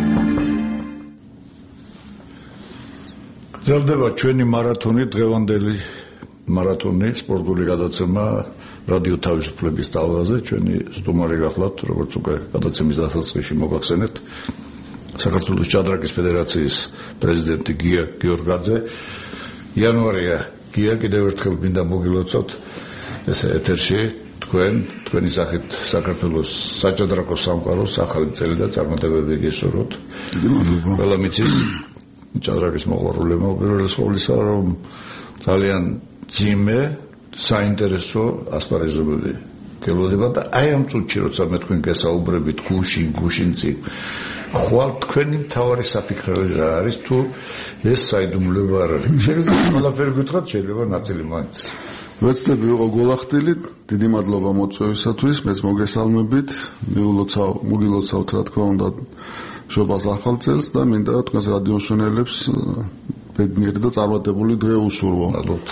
გრძელდება ჩვენი მარათონი, დღევანდელი მარათონი, სპორტული გადაცემა რადიო თავისუფლების ტალღაზე. ჩვენი სტუმარი გახლავთ, როგორც უკვე გადაცემის დასაწყისში მოგახსენეთ, საქართველოს ჭადრაკის ფედერაციის პრეზიდენტი გია გიორგაძე. იანვარია, გია, კიდევ ერთხელ მინდა მოგილოცოთ ეს ეთერში თქვენ, თქვენი სახით საქართველოს საჭადრაკო სამყაროს ახალი წელი და წარმატებები გესურვოთ. ყველა მიცის ჭადრაკის მოყვარულებმა უპირველეს ყოვლისა, რომ ძალიან ძიმე, საინტერესო ასპარეზობები გელოდება და აი ამ წუთში, როცა მე თქვენ გესაუბრებით გუშინ, გუშინწინ, ხვალ თქვენი მთავარი საფიქრები რა არის, თუ ეს საიდუმლოება არ არის. შეიძლება ყველაფერი გითხრათ, შეიძლება ნაწილი მაინც. ვეცდები იყო გოლახტილი, დიდი მადლობა მოწვევისათვის, მეც მოგესალმებით, მიულოცავ, მოგილოცავთ რა თქმა უნდა შობას ახალ წელს და მინდა თქვენს რადიო მსმენელებს ბედნიერი და წარმატებული დღე უსურვო.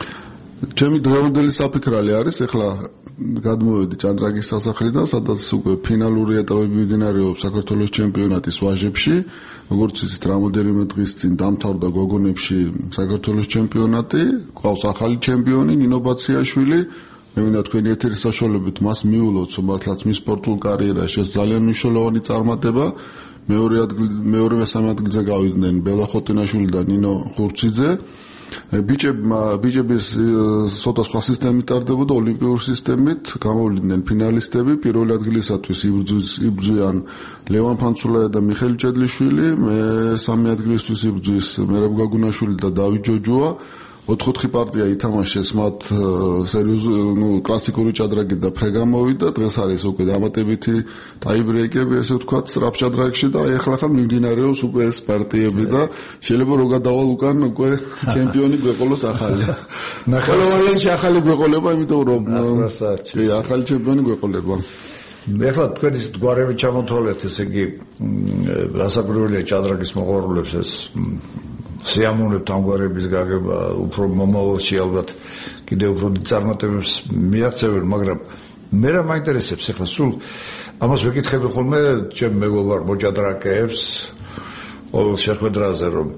ჩემი დღევანდელი საფიქრალი არის, ეხლა გადმოვედი ჭადრაკის სასახლიდან, სადაც უკვე ფინალური ეტაპები მიმდინარეობს საქართველოს ჩემპიონატის ვაჟებში. როგორც იცით, რამოდენიმე დღის წინ დამთავრდა გოგონებში საქართველოს ჩემპიონატი, გვყავს ახალი ჩემპიონი ნინო ბაციაშვილი. მე მინდა თქვენი ეთერის საშუალებით მას მიულოცო, მართლაც მის სპორტულ კარიერაში ეს ძალიან მნიშვნელოვანი წარმატება. მეორე ადგილ მეორე მესამე ადგილზე გავიდნენ ბელა ხოტინაშვილი და ნინო ხურციძე. ბიჭებმა ბიჭების ცოტა სხვა სისტემით ტარდებოდა, ოლიმპიური სისტემით, გამოვიდნენ ფინალისტები, პირველი ადგილისათვის იბრძვიან ლევან ფანცულაია და მიხეილ ჭედლიშვილი, მესამე ადგილისთვის იბრძვის მერაბ გაგუნაშვილი და დავით ჯოჯოა. ოთხ-ოთხი პარტია ითამაშეს მათ სერიოზული, ნუ კლასიკური ჭადრაკი და ფრე გამოვიდა, დღეს არის უკვე დამატებითი ტაიბრეიკები, ესე ვთქვათ, სწრაფ ჭადრაკში და ეხლა ხარ მიმდინარეობს უკვე ეს პარტიები და შეიძლება რომ გადავალ უკან უკვე ჩემპიონი გვეყოლოს ახალი. ყველა ვარიანტი ახალი გვეყოლება, იმიტომ რომ კი, ახალი ჩემპიონი გვეყოლება. ეხლა თქვენ ის გვარები ჩამოთვალეთ, ესე იგი, რასაკვირველია ჭადრაკის მოყვარულებს ეს სიამოვნებთ ამ გვარების გაგება, უფრო მომავალში ალბათ კიდევ უფრო დიდ წარმატებებს მიაღწევენ, მაგრამ მე რა მაინტერესებს ეხლა სულ ამას ვეკითხები ხოლმე ჩემ მეგობარ მოჭადრაკეებს ყოველ შეხვედრაზე, რომ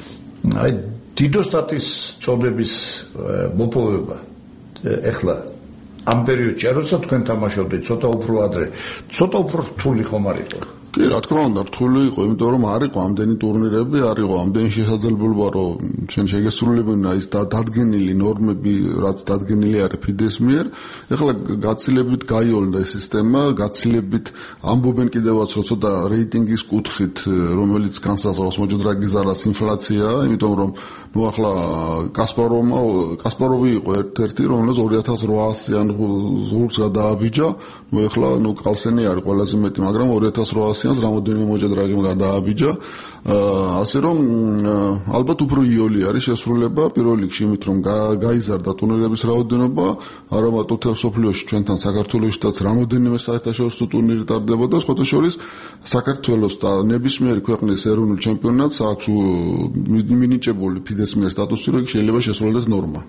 აი დიდოსტატის წოდების მოპოვება ეხლა ამ პერიოდში, როცა თქვენ თამაშობდით ცოტა უფრო ადრე, ცოტა უფრო რთული ხომ არ იყო? კი, რა თქმა უნდა, რთული იყო, იმიტომ რომ არ იყო ამდენი ტურნირები, არ იყო ამდენი შესაძლებლობა, რომ ჩვენ შეგესრულებინა ის დადგენილი ნორმები, რაც დადგენილი არის ფიდეს მიერ. ეხლა გაცილებით გაიოლდა ეს სისტემა, გაცილებით ამბობენ კიდევაც, რომ ცოტა რეიტინგის კუთხით, რომელიც განსაზღვრავს მოჭადრაკის ზარას ინფლაციაა, იმიტომ რომ ნუ ახლა კასპაროვმა კასპაროვი იყო ერთ-ერთი, რომელიც ორი ათას რვაასიან ზურგს გადააბიჯა, ნუ ეხლა ნუ კალსენი არის ყველაზე მეტი, მაგრამ ორი ათას რვაასიანს რამოდენიმე მოჭადრაკემ გადააბიჯა. ასე რომ ალბათ უფრო იოლი არის შესრულება პირველ რიგში, იმით რომ გაიზარდა ტურნირების რაოდენობა, არა მარტო თელ სოფლიოში, ჩვენთან საქართველოშიც რამოდენიმე საერთაშორისო ტურნირი ტარდებოდა, სხვათა შორის საქართველოს და ნებისმიერი ქვეყნის ეროვნულ ჩემპიონატს აქვს მინიჭებული ფიდეს მიერ სტატუსი, რომ შეიძლება შესრულდეს ნორმა.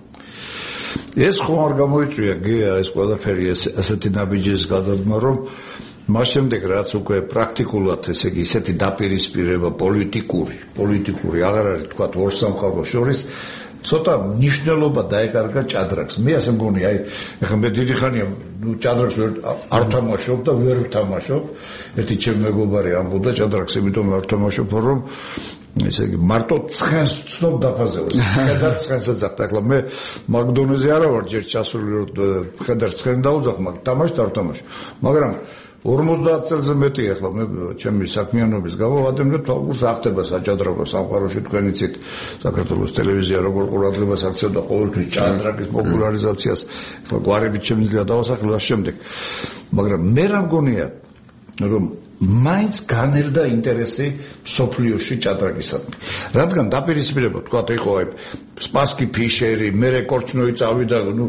ეს ხომ არ გამოიწვია გია ეს ყველაფერი ესეთი ნაბიჯის გადადგმა, რომ მას შემდეგ რაც უკვე პრაქტიკულად, ესე იგი, ესეთი დაპირისპირება პოლიტიკური, პოლიტიკური აღარ არის თქვა ორ სამყაროს შორის, ცოტა მნიშვნელობა დაეკარგა ჭადრაკს. მე ასე მგონი, აი, ეხლა მე დიდი ხანია, ნუ ჭადრაკს არ თამაშობ და ვერ ვთამაშობ. ერთი ჩემი მეგობარი ამბობდა ჭადრაკს, იმიტომ არ თამაშობ, რომ ესე იგი, მარტო ცხენს ვცნობ დაფაზებას. ხედარ ცხენს ეძახთ. ეხლა მე მაგდონეზე არა ვარ ჯერ ჩასული, რომ ხედარ ცხენ დაუძახ, მაგრამ თამაშ და არ თამაშ. მაგრამ ორმოცდაათ წელზე მეტი ახლა მე ჩემი საქმიანობის გამო ვადევნებ თვალყურს რა ხდება საჭადრაკო სამყაროში თქვენ იცით საქართველოს ტელევიზია როგორ ყურადღებას აქცევდა ყოველთვის ჭადრაკის პოპულარიზაციას ახლა გვარებით შემიძლია დავასახელო ამ შემდეგ მაგრამ მე რა მგონია რომ მაინც განერდა ინტერესი სოფლიოში ჭადრაკისადმი რადგან დაპირისპირება თქვა იყო აი სპასკი ფიშერი მერე კორჩნოი წავიდა ნუ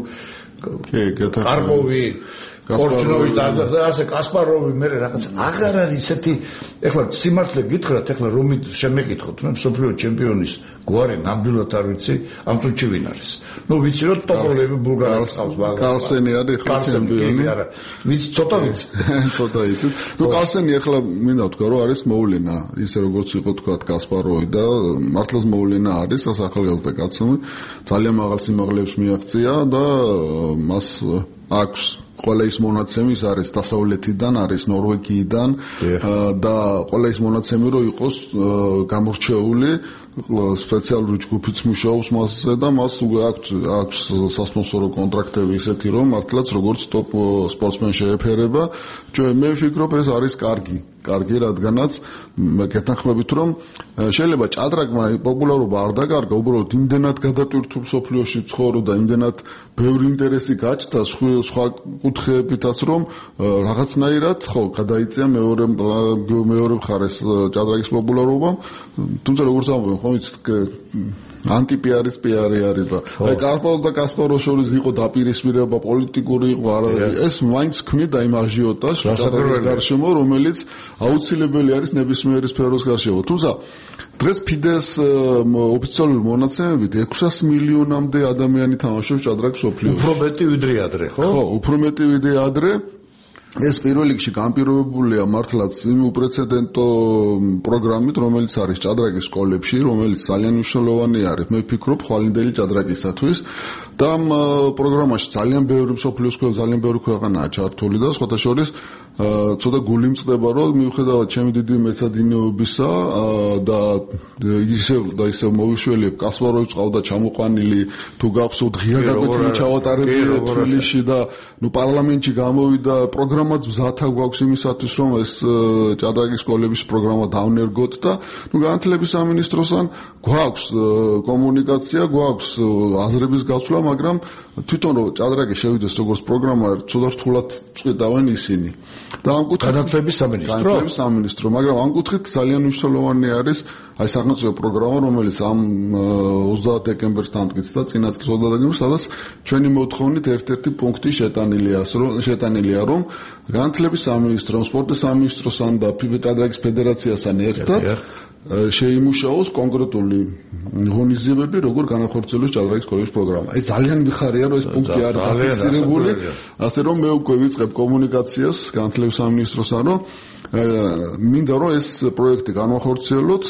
კარპოვი კორჩნოვი და ასე კასპაროვი მე რაღაც აღარ არის ისეთი ეხლა სიმართლე გითხრათ ეხლა რომი შემეკითხოთ მე სოფლიო ჩემპიონის გვარი ნამდვილად არ ვიცი ამ წუთში ვინ არის ნუ ვიცი რომ ტოპოლები ბულგარეთს ყავს მაგრამ კარსენი არის ეხლა ჩემპიონი არა ვიცი ცოტა ვიცი ცოტა იცით ნუ კარსენი ეხლა მინდა ვთქვა რომ არის მოვლენა ისე როგორც იყო თქვა კასპაროვი და მართლაც მოვლენა არის ეს ახალგაზრდა კაცი ძალიან მაღალ სიმაღლეებს მიაღწია და მას აქვს ყველა ის მონაცემი ის არის დასავლეთიდან არის ნორვეგიიდან და ყველა ის მონაცემი რომ იყოს გამორჩეული სპეციალური ჯგუფიც მუშაობს მასზე და მას უკვე აქვს აქვს სასპონსორო კონტრაქტები ისეთი რომ მართლაც როგორც ტოპ სპორტსმენი შეეფერება ჩვენ მე ვფიქრობ ეს არის კარგი კარგი რადგანაც გეთანხმებით რომ შეიძლება ჭადრაკმა პოპულარობა არ დაკარგა უბრალოდ იმდენად გადატვირთულ სოფლიოში ცხოვრო და იმდენად ბევრი ინტერესი გაჩნდა სხვა კუთხეებითაც რომ რაღაცნაირად ხო გადაიწია მეორე მეორე მხარეს ჭადრაკის პოპულარობა თუმცა როგორც ამბობენ ხო იცით ანტიპიარის პიარი არის და აი კასპაროვ და კასპაროვ შორის იყო დაპირისპირება პოლიტიკური იყო არა ეს მაინც ქმნიდა იმ აჟიოტაჟს ჭადრაკის გარშემო რომელიც აუცილებელი არის ნებისმიერი სფეროს გარშემო თუმცა დღეს ფიდეს ოფიციალური მონაცემებით ექვსას მილიონამდე ადამიანი თამაშობს ჭადრაკს სოფლიოში უფრო მეტი ვიდრე ადრე ხო ხო უფრო მეტი ვიდრე ადრე ეს პირველ რიგში განპირობებულია მართლაც იმ უპრეცედენტო პროგრამით, რომელიც არის ჭადრაკის სკოლებში, რომელიც ძალიან მნიშვნელოვანი არის. მე ვფიქრობ ხვალინდელი ჭადრაკისათვის და ამ პროგრამაში ძალიან ბევრი მსოფლიოს ძალიან ბევრი ქვეყანაა ჩართული და სხვათა შორის ცოტა გული მწყდება, რომ მიუხედავად ჩემი დიდი მეცადინეობისა და ისევ და ისევ მოვიშველებ კასპაროვი წავდა ჩამოყვანილი თუ გახსოვთ ღია გაკვეთილი ჩავატარებია თბილისში და ნუ პარლამენტში გამოვიდა პროგრამაც მზათა გვაქვს იმისათვის რომ ეს ჭადრაკის სკოლების პროგრამა დავნერგოთ და ნუ განათლების სამინისტროსთან გვაქვს კომუნიკაცია, გვაქვს აზრების გაცვლა, მაგრამ თვითონ რომ ჭადრაკი შევიდეს როგორც პროგრამა, ცოტა რთულად წვიდავენ ისინი. და ამ კუთხით განათლების სამინისტრო, განათლების სამინისტრო, მაგრამ ამ კუთხით ძალიან მნიშვნელოვანი არის აი სახელმწიფო პროგრამა, რომელიც ამ ოცდაათ დეკემბერს დამტკიცდა, წინა წლის ოცდაათ დეკემბერს, სადაც ჩვენი მოთხოვნით ერთ-ერთი პუნქტი შეტანილია, რომ შეტანილია, რომ განათლების სამინისტრომ, სპორტის სამინისტროსთან და ჭადრაკის ფედერაციასთან ერთად შეიმუშაოს კონკრეტული ღონისძიებები, როგორ განახორციელოს ჭადრაკის სკოლების პროგრამა. ეს ძალიან მიხარია, რომ ეს პუნქტი არის დაფიქსირებული, ასე რომ მე უკვე ვიწყებ კომუნიკაციას განათლების სამინისტროსთან, რომ მინდა რომ ეს პროექტი განახორციელოთ.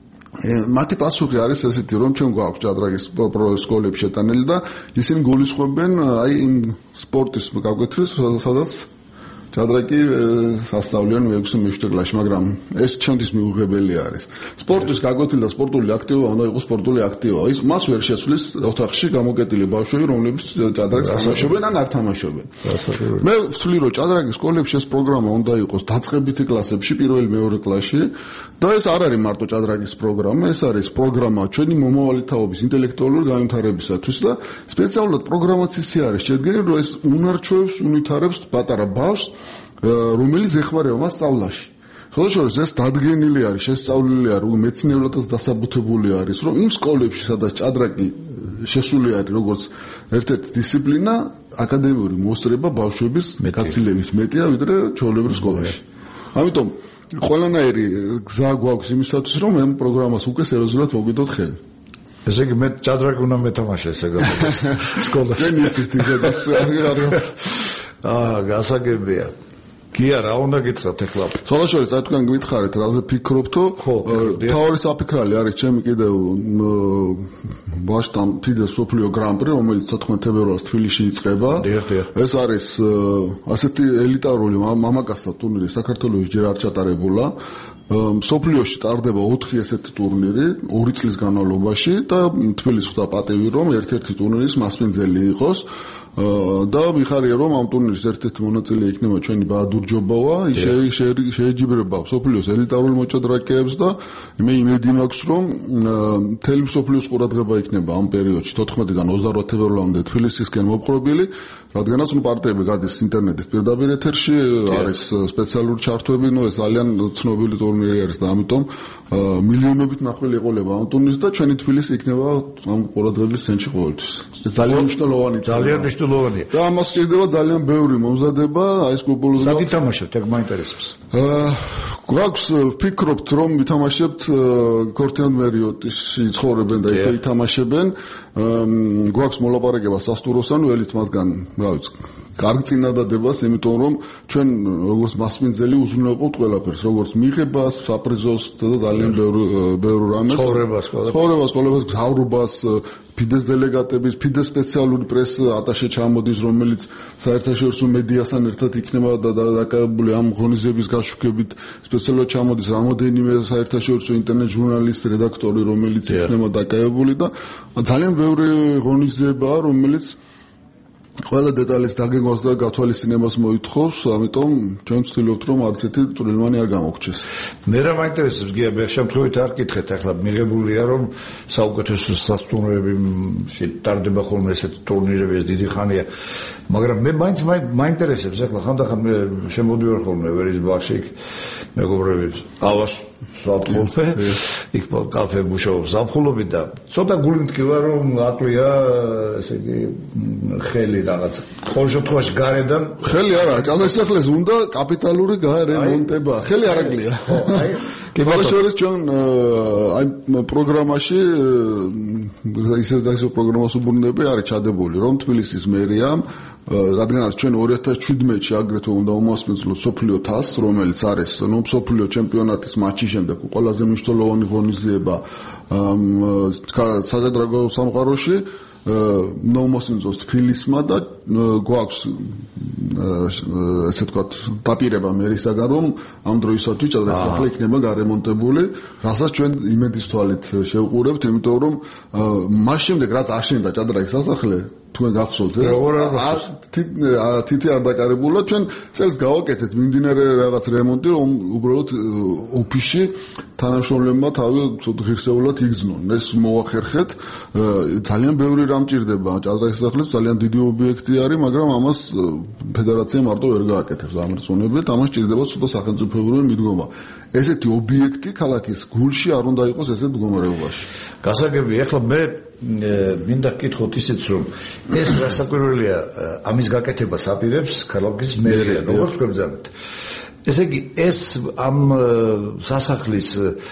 მათი პასუხი არის ესეთი, რომ ჩვენ გვაქვს ჭადრაკის სკოლები შეტანილი და ისინი გულისხმობენ აი იმ სპორტის გაკვეთილს, სადაც ჭადრაკი სასწავლიან მეექვსე მეშვიდე კლასში, მაგრამ ეს ჩემთვის მიუღებელი არის. სპორტის გაკვეთილი და სპორტული აქტივობა უნდა იყოს სპორტული აქტივობა. ის მას ვერ შეცვლის ოთახში გამოკეტილი ბავშვები, რომლებიც ჭადრაკს თამაშობენ ან არ თამაშობენ. მე ვთვლი, რომ ჭადრაკის სკოლებში ეს პროგრამა უნდა იყოს დაწყებითი კლასებში, პირველი მეორე კლასში და ეს არ არის მარტო ჭადრაკის პროგრამა, ეს არის პროგრამა ჩვენი მომავალი თაობის ინტელექტუალური განვითარებისათვის და სპეციალურად პროგრამაც ისე არის შედგენილი, რომ ეს უნარჩვევს, უნვითარებს პატარა ბავშვს, რომელიც ეხმარება მას სწავლაში. ხოლოს ეს დადგენილი არის, შესწავლილი არის, მეცნიერულადაც დასაბუთებული არის, რომ იმ სკოლებში, სადაც ჭადრაკი შესული არის როგორც ერთ-ერთი დისციპლინა, აკადემიური მოსწრება ბავშვების გაცილებით მეტია, ვიდრე ჩვეულებრივ სკოლაში. ამიტომ ყველანაირი გზა გვაქვს იმისათვის, რომ ამ პროგრამას უკვე სერიოზულად მოვიდოთ ხელი. ესე იგი მე ჭადრაკი უნდა მეთამაშე ესე გამოდის სკოლაში. δεν იცით ისედაც არ აა გასაგებია. კი არა, უნდა გითხრათ ეხლა. სოლაშორის აი თქვენ გითხარით, რაზე ფიქრობთო? თავი საფიქრალი არის ჩემი კიდევ ბაშტამ ფიდეს სოფლიო გრან-პრი, რომელიც თოთხმეტ თებერვალს თბილისში იწყება. ეს არის ასეთი ელიტარული მამაკაცთა ტურნირი, საქართველოში ჯერ არ ჩატარებულა. სოფლიოში ტარდება ოთხი ესეთი ტურნირი ორი წლის განმავლობაში და თბილისს ხვდა პატივი რომ ერთ-ერთი ტურნირის მასპინძელი იყოს. და მიხარია რომ ამ ტურნირის ერთ-ერთი მონაწილე იქნება ჩვენი ბაადურ ჯობავა, ის შეეჯიბრება სოფლიოს ელიტარულ მოჭადრაკეებს და მე იმედი მაქვს რომ მთელი სოფლიოს ყურადღება იქნება ამ პერიოდში თოთხმეტიდან ოცდაოთხ თებერვლამდე თბილისისკენ მოპყრობილი, რადგანაც ნუ პარტიები გადის ინტერნეტით პირდაპირ ეთერში, არის სპეციალური ჩართვები, ნუ ეს ძალიან ცნობილი ტურნირი არის და ამიტომ მილიონობით ნახველი ეყოლება ამ ტურნირს და ჩვენი თბილისი იქნება ამ ყურადღების ცენტრში ყოველთვის. ეს ძალიან მნიშვნელოვანი ძალიან მნიშვნელოვანია. და ამას სჭირდება ძალიან ბევრი მომზადება, აი ეს სკრუპულოზურად. სად ითამაშებთ, ეგ მაინტერესებს. გვაქვს ვფიქრობთ რომ ვითამაშებთ ქორთიან მერიოტში ცხოვრებენ და იქ ითამაშებენ. გვაქვს მოლაპარაკება სასტუმროსთან, ველით მათგან, რა ვიცი, კარგ წინადადებას, იმიტომ რომ ჩვენ როგორც მასპინძელი უზრუნველყოფთ ყველაფერს, როგორც მიღებას, საპრიზოს და ძალიან ბევრ ბევრ რამეს. ცხოვრებას, ცხოვრებას, ყველაფერს, გზავრობას, ფიდეს დელეგატების, ფიდეს სპეციალური პრეს ატაშე ჩამოდის, რომელიც საერთაშორისო მედიასთან ერთად იქნება და დაკავებული ამ ღონისძიების გაშუქებით, სპეციალურად ჩამოდის რამოდენიმე საერთაშორისო ინტერნეტ ჟურნალისტი, რედაქტორი, რომელიც იქნება დაკავებული და ძალიან ბევრი ღონისძიებაა, რომელიც ყველა დეტალის დაგეგმვას და გათვალისწინებას მოითხოვს, ამიტომ ჩვენ ვცდილობთ რომ არც ერთი წვრილმანი არ გამოგჩეს. მე რა მაინტერესებს გია, მე შემთხვევით არ კითხეთ, ახლა მიღებულია რომ საუკეთესო სასტუმროები შეტარდება ხოლმე ესეთ ტურნირები, ეს დიდი ხანია, მაგრამ მე მაინც მაინტერესებს, ახლა ხანდახან მე შემოდივარ ხოლმე ვერისბახში იქ მეგობრები ყავას სვავთხოვე, იქ კაფე მუშაობს ზაფხულობით და ცოტა გული მткиვა რომ აკლია ესე იგი ხელი რაღაც ყოველ შემთხვევაში გარედან ხელი არა, ჭადრაკსახლეს უნდა კაპიტალური გარემონტება, ხელი არ აკლია. აი კიბაშორის ჩვენ აი პროგრამაში ისე და ისე პროგრამას უბრუნდები არის ჩადებული რომ თბილისის მერიამ რადგანაც ჩვენ ორი ათას შვიდმეტში აგრეთვე უნდა უმასპინძლოთ სოფლიო თასს, რომელიც არის ნუ სოფლიო ჩემპიონატის მატჩის შემდეგ ყველაზე მნიშვნელოვანი ღონისძიება საზედრაგო სამყაროში, ნომოსინძოს თბილისმა და გვაქვს ესე ვთქვათ დაპირება მერისაგან რომ ამ დროისათვის ჭადრაკსახლი იქნება გარემონტებული, რასაც ჩვენ იმედის თვალით შევყურებთ, იმიტომ რომ მას შემდეგ რაც აშენდა ჭადრაკსახლი თქვენ გახსოვთ ეს თითი არ დაკარებულა, ჩვენ წელს გავაკეთეთ მიმდინარე რაღაც რემონტი, რომ უბრალოდ ოფისში თანამშრომლებმა თავი ღირსეულად იგრძნონ. ეს მოახერხეთ, ძალიან ბევრი რამ ჭირდება ჭადრაკსახლის, ძალიან დიდი ობიექტი არის, მაგრამ ამას ფედერაცია მარტო ვერ გააკეთებს ამერწონებით, ამას ჭირდება ცოტა სახელმწიფოებრივი მიდგომა. ესეთი ობიექტი ქალაქის გულში არ უნდა იყოს ესეთ მდგომარეობაში. გასაგები, ახლა მე მინდა გკითხოთ ისიც რომ ეს რასაკვირველია, ამის გაკეთებას აპირებს ქალაქის მერია, როგორც გვებძანეთ. ესე იგი ეს ამ სასახლის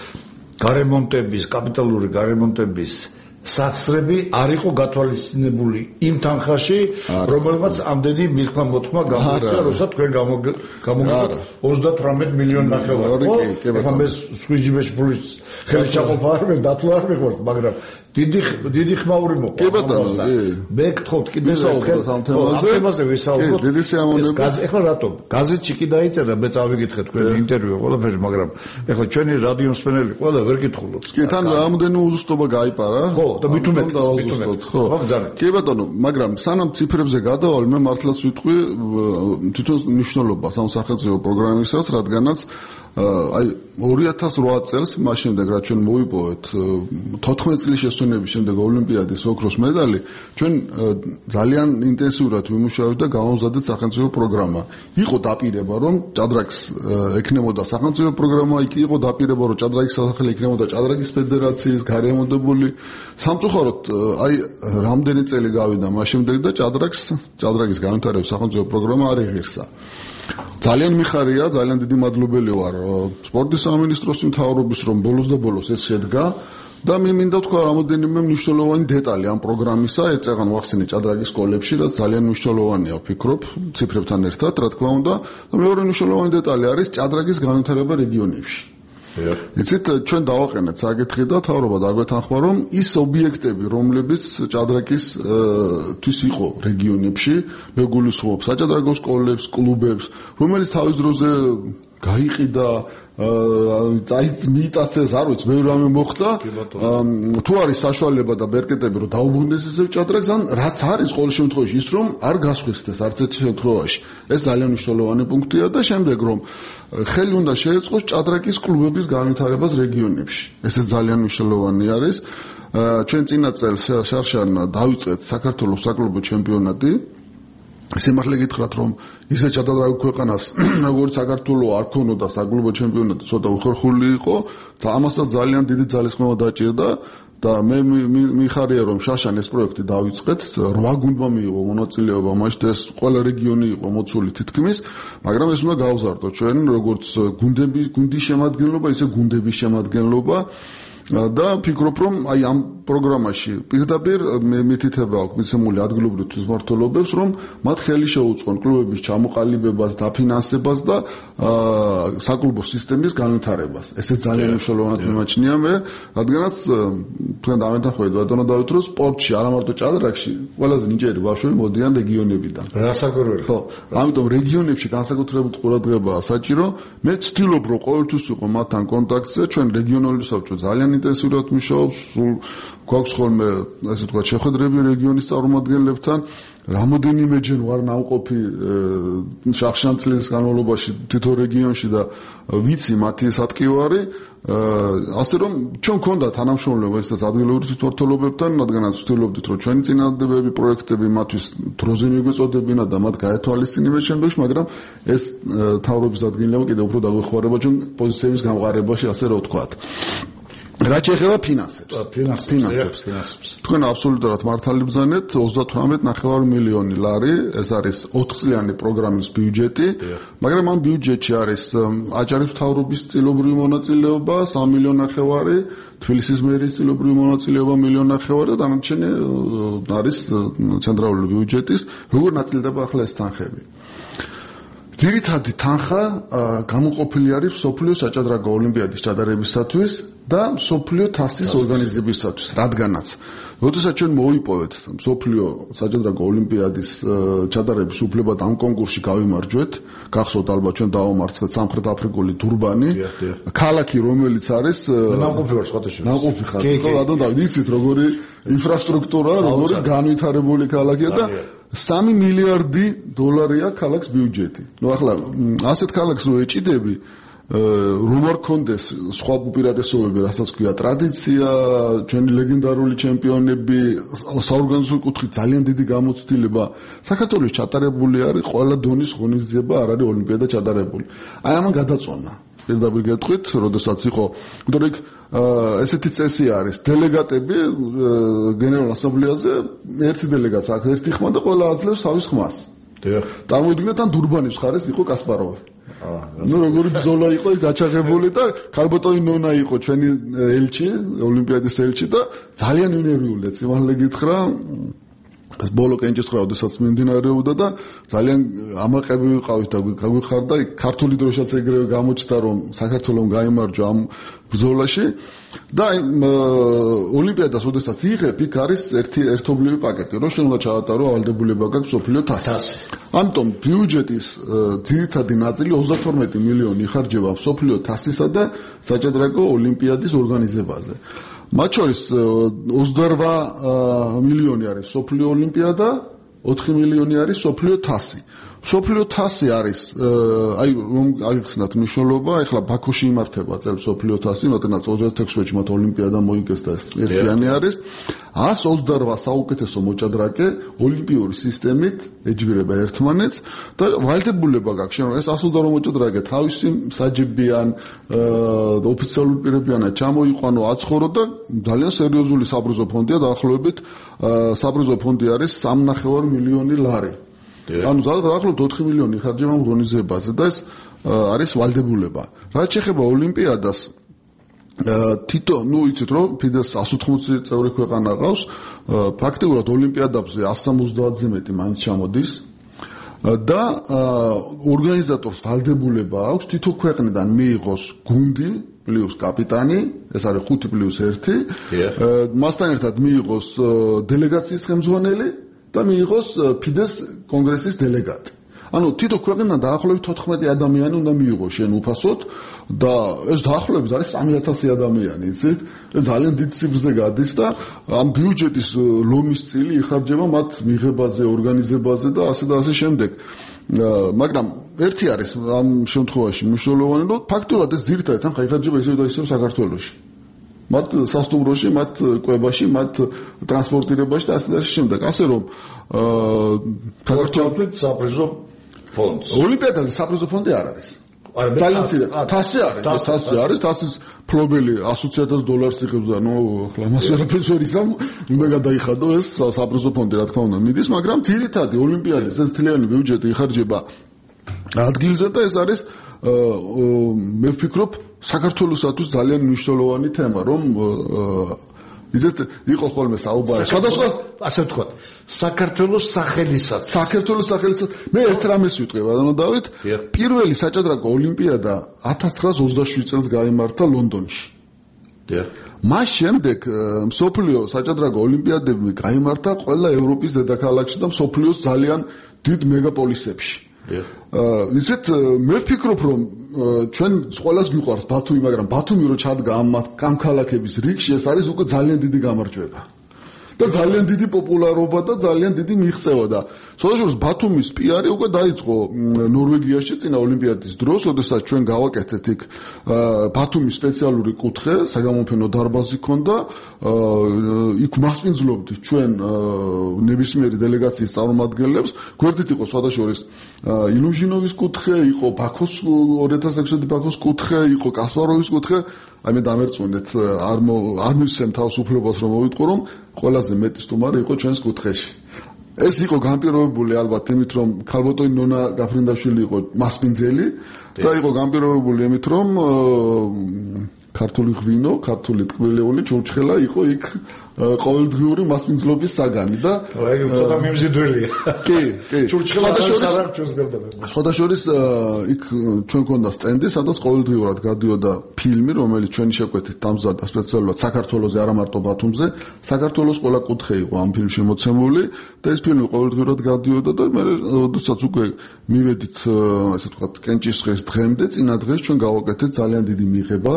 გარემონტების, კაპიტალური გარემონტების სახსრები არ იყო გათვალისწინებული იმ თანხაში, რომელმაც ამდენი მიღმა მოთქმა გამოიწვია, როცა თქვენ გამოგეთ ოცდათვრამეტ მილიონი ნახევარი. ეხლა მე სვიჯიბეში ფულის ხელი ჩაყოფა არ მე დათვლა არ მიყვარს, მაგრამ დიდი დიდი ხმაური მოყვა. კი ბატონო, მე გთხოვთ კიდევ ერთხელ ამ თემაზე ვისაუბროთ. დიდი სიამოვნება. ეხლა რატომ? გაზეთში კი დაიწერა, მე წავიგითხე თქვენი ინტერვიუ ყველაფერი, მაგრამ ეხლა ჩვენი რადიო მსმენელი ყველა ვერ კითხულობს. კი, თან რამოდენი უზუსტობა გაიპარა. ხო, და მით უმეტეს, მით უმეტეს. ხო, ბრძანეთ. კი ბატონო, მაგრამ სანამ ციფრებზე გადავალ, მე მართლაც ვიტყვი თვითონ მნიშვნელობას ამ სახელმწიფო პროგრამისას, რადგანაც აი ორი ათას რვა წელს მას შემდეგ რაც ჩვენ მოვიპოვეთ თოთხმეტ წლის შესვენების შემდეგ ოლიმპიადის ოქროს მედალი, ჩვენ ძალიან ინტენსიურად ვიმუშავებთ და გამოვზადეთ სახელმწიფო პროგრამა. იყო დაპირება რომ ჭადრაკს ექნებოდა სახელმწიფო პროგრამა, იყო დაპირება რომ ჭადრაკის სასახლე ექნებოდა ჭადრაკის ფედერაციის გარემონტებული. სამწუხაროდ აი რამდენი წელი გავიდა მას შემდეგ და ჭადრაკს ჭადრაკის განვითარების სახელმწიფო პროგრამა არ იღირსა. ძალიან მიხარია, ძალიან დიდი მადლობელი ვარ სპორტის სამინისტროს მთავრობის, რომ ბოლოს და ბოლოს ეს შედგა და მე მინდა თქვა რამოდენიმე მნიშვნელოვანი დეტალი ამ პროგრამისა, ეწეღან ვახსენე ჭადრაკის სკოლებში, რაც ძალიან მნიშვნელოვანია, ვფიქრობ, ციფრებთან ერთად, რა თქმა უნდა, და მეორე მნიშვნელოვანი დეტალი არის ჭადრაკის განვითარება რეგიონებში. იცით, ჩვენ დავაყენეთ საკითხი და თავრობა დაგვეთანხმა, რომ ის ობიექტები, რომლებიც ჭადრაკის თვის იყო რეგიონებში, მე გულისხმობ საჭადრაკო სკოლებს, კლუბებს, რომელიც თავის დროზე გაიყიდა აი მიიტაცეს არ ვიცი, ბევრი რამე მოხდა. თუ არის საშუალება და ბერკეტები რომ დაუბრუნდეს ესე ჭადრაკს, ან რაც არის ყოველ შემთხვევაში ის რომ არ გასხვისდეს არც ერთ შემთხვევაში. ეს ძალიან მნიშვნელოვანი პუნქტია და შემდეგ რომ ხელი უნდა შეეწყოს ჭადრაკის კლუბების განვითარებას რეგიონებში. ესე ძალიან მნიშვნელოვანი არის. ჩვენ წინა წელს შარშან დავიწყეთ საქართველოს საკლუბო ჩემპიონატი. სიმართლე გითხრათ რომ ისე ჭადრაკი ქვეყანას როგორც საქართველოს არ ქონოდა საკლუბო ჩემპიონატი ცოტა უხერხული იყო, ამასაც ძალიან დიდი ძალისხმევა დაჭირდა და მე მიხარია რომ შაშან ეს პროექტი დავიწყეთ, რვა გუნდმა მიიღო მონაწილეობა, მაშინ ეს ყველა რეგიონი იყო მოცული თითქმის, მაგრამ ეს უნდა გავზარდო ჩვენ როგორც გუნდები, გუნდის შემადგენლობა, ისე გუნდების შემადგენლობა და ფიქრობ რომ აი ამ პროგრამაში პირდაპირ მე მითითება აქვს მიცემული ადგილობრივ თვითმმართველობებს რომ მათ ხელი შეუწყონ კლუბების ჩამოყალიბებას, დაფინანსებას და საკლუბო სისტემის განვითარებას. ესე ძალიან მნიშვნელოვნად მიმაჩნია მე, რადგანაც თქვენ დავეთანხმებით ბატონო დავით რომ სპორტში არა მარტო ჭადრაკში ყველაზე ნიჭიერი ბავშვები მოდიან რეგიონებიდან. რასაკვირველია. ხო, ამიტომ რეგიონებში განსაკუთრებით ყურადღებაა საჭირო. მე ვცდილობ რომ ყოველთვის ვიყო მათთან კონტაქტზე, ჩვენ რეგიონული საბჭო ძალიან ინტენსიურად მუშაობს, სულ გვაქვს ხოლმე ასე ვთქვათ შეხვედრები რეგიონის წარმომადგენლებთან. რამოდენიმეჯერ ვარ ნამყოფი შახშანწლის განმავლობაში თითო რეგიონში და ვიცი მათი სატკივარი, ასე რომ ჩვენ გქონდა თანამშრომლობა ესეც ადგილობრივ თვითმმართველობებთან, რადგანაც ვცდილობდით რომ ჩვენი წინადადებები პროექტები მათთვის დროზე მიგვეწოდებინა და მათ გაეთვალისწინებენ შემდგომში, მაგრამ ეს თავრობის დადგენილება კიდევ უფრო დაგვეხმარება ჩვენ პოზიციების გამყარებაში, ასე რომ ვთქვათ. რაც ეხება ფინანსებს. ფინანსებს. თქვენ აბსოლუტურად მართალი ბრძანეთ, ოცდათვრამეტი ნახევარი მილიონი ლარი, ეს არის ოთხწლიანი პროგრამის ბიუჯეტი, მაგრამ ამ ბიუჯეტში არის აჭარის მთავრობის წილობრივი მონაწილეობა სამი მილიონი ნახევარი, თბილისის მერის წილობრივი მონაწილეობა მილიონი ნახევარი და დანარჩენი არის ცენტრალური ბიუჯეტის, როგორ ნაწილდება ახლა ეს თანხები. ძირითადი თანხა გამოყოფილი არის მსოფლიო საჭადრაკო ოლიმპიადის ჩატარებისათვის და მსოფლიო თასის ორგანიზებისათვის, რადგანაც როდესაც ჩვენ მოვიპოვეთ მსოფლიო საჭადრაკო ოლიმპიადის ჩატარების უფლება და ამ კონკურსში გავიმარჯვეთ, გახსოვთ ალბათ ჩვენ დავამარცხეთ სამხრეთ აფრიკული დურბანი, ქალაქი რომელიც არის ნამყოფი ვარ სხვათა შორის. ნამყოფი ხარ, ხო, რადგან დავიცით როგორი ინფრასტრუქტურა, როგორი განვითარებული ქალაქია და სამი მილიარდი დოლარია ქალაქს ბიუჯეტი. ნუ ახლა ასეთ ქალაქს რო ეჭიდები, რომ არ კონდეს სხვა უპირატესობები, რასაც ქვია ტრადიცია, ჩვენი ლეგენდარული ჩემპიონები, საორგანიზო კუთხით ძალიან დიდი გამოცდილება. საქართველოს ჩატარებული არის ყველა დონის ღონისძიება, არ არის ოლიმპიადა ჩატარებული. აი ამან გადაწონა. პირდაპირ გეტყვით, როდესაც იყო, იმიტომ რომ ესეთი წესი არის, დელეგატები გენერალურ ასამბლეაზე ერთი დელეგაცია აქვს, ერთი ხმა და ყველა აძლევს თავის ხმას. დიახ. წარმოიდგინეთ, ან დურბანის მხარეს იყო კასპაროვი. ნუ როგორი ბრძოლა იყო გაჩაღებული და ქალბატონი ნონა იყო ჩვენი ელჩი, ოლიმპიადის ელჩი და ძალიან ინერვიულია, სიმართლე გითხრა. ბოლო კენჭისყრა, ოდესაც მიმდინარეობდა და ძალიან ამაყები ვიყავით და გაგვიხარდა, ქართული დროშაც ეგრევე გამოჩნდა, რომ საქართველოს გაიმარჯვა ამ ბრძოლაში და ოლიმპიადას ოდესაც იღებ, იქ არის ერთი ერთობლივი პაკეტი, რომ შენ უნდა ჩაატარო ავალდებულება გაქვს მსოფლიო თასი. ამიტომ ბიუჯეტის ძირითადი ნაწილი ოცდათორმეტი მილიონი იხარჯება მსოფლიო თასისა და საჭადრაკო ოლიმპიადის ორგანიზებაზე. მათ შორის ოცდარვა მილიონი არის მსოფლიო ოლიმპიადა, ოთხი მილიონი არის მსოფლიო თასი. მსოფლიო თასი არის, აი რომ აღიხსნათ მნიშვნელობა, ეხლა ბაქოში იმართება წელს მსოფლიო თასი, როდესაც ოცდათექვსი წელს მათ ოლიმპიადა მოიგეს და ეს ერთიანი არის. ას ოცდარვა საუკეთესო მოჭადრაკე ოლიმპიური სისტემით ეჯგირება ერთმანეთს და ვალდებულება გაქვს შენ რომ ეს ას ოცდარვა მოჭადრაკე თავისი საჯებიან ოფიციალური პირებიანა ჩამოიყვანო, აცხოვრო და ძალიან სერიოზული საბრუზო ფონდია, დაახლოებით საბრუზო ფონდი არის სამი ნახევარი მილიონი ლარი. ანუ დაახლოებით ოთხი მილიონი ხარჯება ღონისძიებაზე და ეს არის ვალდებულება. რაც შეეხება ოლიმპიადას, თითო, ნუ იცით რომ ფიდეს εκατს ოთხმოცი წევრი ქვეყანა ყავს, ფაქტიურად ოლიმპიადებზე εκατს სამოცდაათზე მეტი მაინც ჩამოდის და ორგანიზატორს ვალდებულება აქვს თითო ქვეყნიდან მიიღოს გუნდი პლუს კაპიტანი, ეს არის ხუთი პლუს ერთი, მასთან ერთად მიიღოს დელეგაციის ხელმძღვანელი და მიიღოს ფიდეს კონგრესის დელეგატი. ანუ თითო ქვეყნიდან დაახლოებით თოთხმეტი ადამიანი უნდა მიიღო შენ უფასოდ და ეს დაახლოებით არის სამი ათასი ადამიანი, იცით? ეს ძალიან დიდ სიგრძე გადის და ამ ბიუჯეტის ლომის წილი იხარჯება მათ მიღებაზე, ორგანიზებაზე და ასე და ასე შემდეგ. მაგრამ ერთი არის ამ შემთხვევაში მნიშვნელოვანი, რომ ფაქტობრივად ეს ძირითადად ახლა იხარჯება ისევ და ისევ საქართველოში. მათ სასტუმროში, მათ კვებაში, მათ ტრანსპორტირებაში და ასე და ასე შემდეგ. ასე რომ საქართველოს საპრიზო ფონდს. ოლიმპიადაზე საპრიზო ფონდი არ არის. ძალიან ცირე. თასი არის, თასი არის, თასის ფლობელი εκατი ათას დოლარს იღებს და ნუ ახლა მას ვერაფერს ვერ ისამ უნდა გადაიხადო ეს საპრიზო ფონდი რა თქმა უნდა მიდის, მაგრამ ძირითადი ოლიმპიადის ეს თლიანი ბიუჯეტი იხარჯება ადგილზე და ეს არის მე ვფიქრობ საქართველოსთვის ძალიან მნიშვნელოვანი თემა, რომ იზეთ იყო ხოლმე საუბარი. სხვადასხვა ასე ვთქვათ, საქართველოს სახელისაც. საქართველოს სახელისაც. მე ერთ რამეს ვიტყვი, ბატონო დავით, პირველი საჭადრაკო ოლიმპიადა ათას ცხრაასი ოცდაშვიდი წელს გაიმართა ლონდონში. დიახ. მას შემდეგ მსოფლიო საჭადრაკო ოლიმპიადები გაიმართა ყველა ევროპის დედაქალაქში და მსოფლიოს ძალიან დიდ მეგაპოლისებში. აა იცით მე ვფიქრობ რომ ჩვენ ყველას გიყვარს ბათუმი, მაგრამ ბათუმი რო ჩადგა ამ ამ ქალაქების რიგში, ეს არის უკვე ძალიან დიდი გამარჯვება. და ძალიან დიდი პოპულარობა და ძალიან დიდი მიღწევა და შესაძლოა ბათუმის პიარი უკვე დაიწყო ნორვეგიაში წინა ოლიმპიადის დროს, როდესაც ჩვენ გავაკეთეთ იქ ბათუმის სპეციალური კუთხე, საგამოფენო დარბაზი ქონდა, იქ მასპინძლობდით ჩვენ ნებისმიერი დელეგაციის წარმომადგენლებს, გვერდით იყო სხვადასხვა ილუჟინოვის კუთხე, იყო ბაქოს ორი ათას ექვსი ბაქოს კუთხე, იყო კასპაროვის კუთხე. აი მე დამერწმუნდეთ არ არ მივცემ თავს უფლებას რომ მოვიტყო რომ ყველაზე მეტი სტუმარი იყო ჩვენს კუთხეში. ეს იყო განპირობებული ალბათ იმით რომ ქალბატონი ნონა გაფრინდაშვილი იყო მასპინძელი და იყო განპირობებული იმით რომ ქართული ღვინო, ქართული ტკბილეული ჩურჩხელა იყო იქ ყოველდღიური მასპინძლობის საგანი და აი ცოტა მიმზიდველია. კი, კი. ჩურჩხელა არ ჩვენს გარდაბება. სხვადასხვა იქ ჩვენ გქონდა სტენდი, სადაც ყოველდღიურად გადიოდა ფილმი, რომელიც ჩვენი შეკვეთით დამზადდა სპეციალურად საქართველოზე, არა მარტო ბათუმზე. საქართველოს ყველა კუთხე იყო ამ ფილმში მოცემული და ეს ფილმი ყოველდღიურად გადიოდა და მე როდესაც უკვე მივედით, ასე ვთქვათ, კენჭისყრის დღემდე, წინა დღეს ჩვენ გავაკეთეთ ძალიან დიდი მიღება.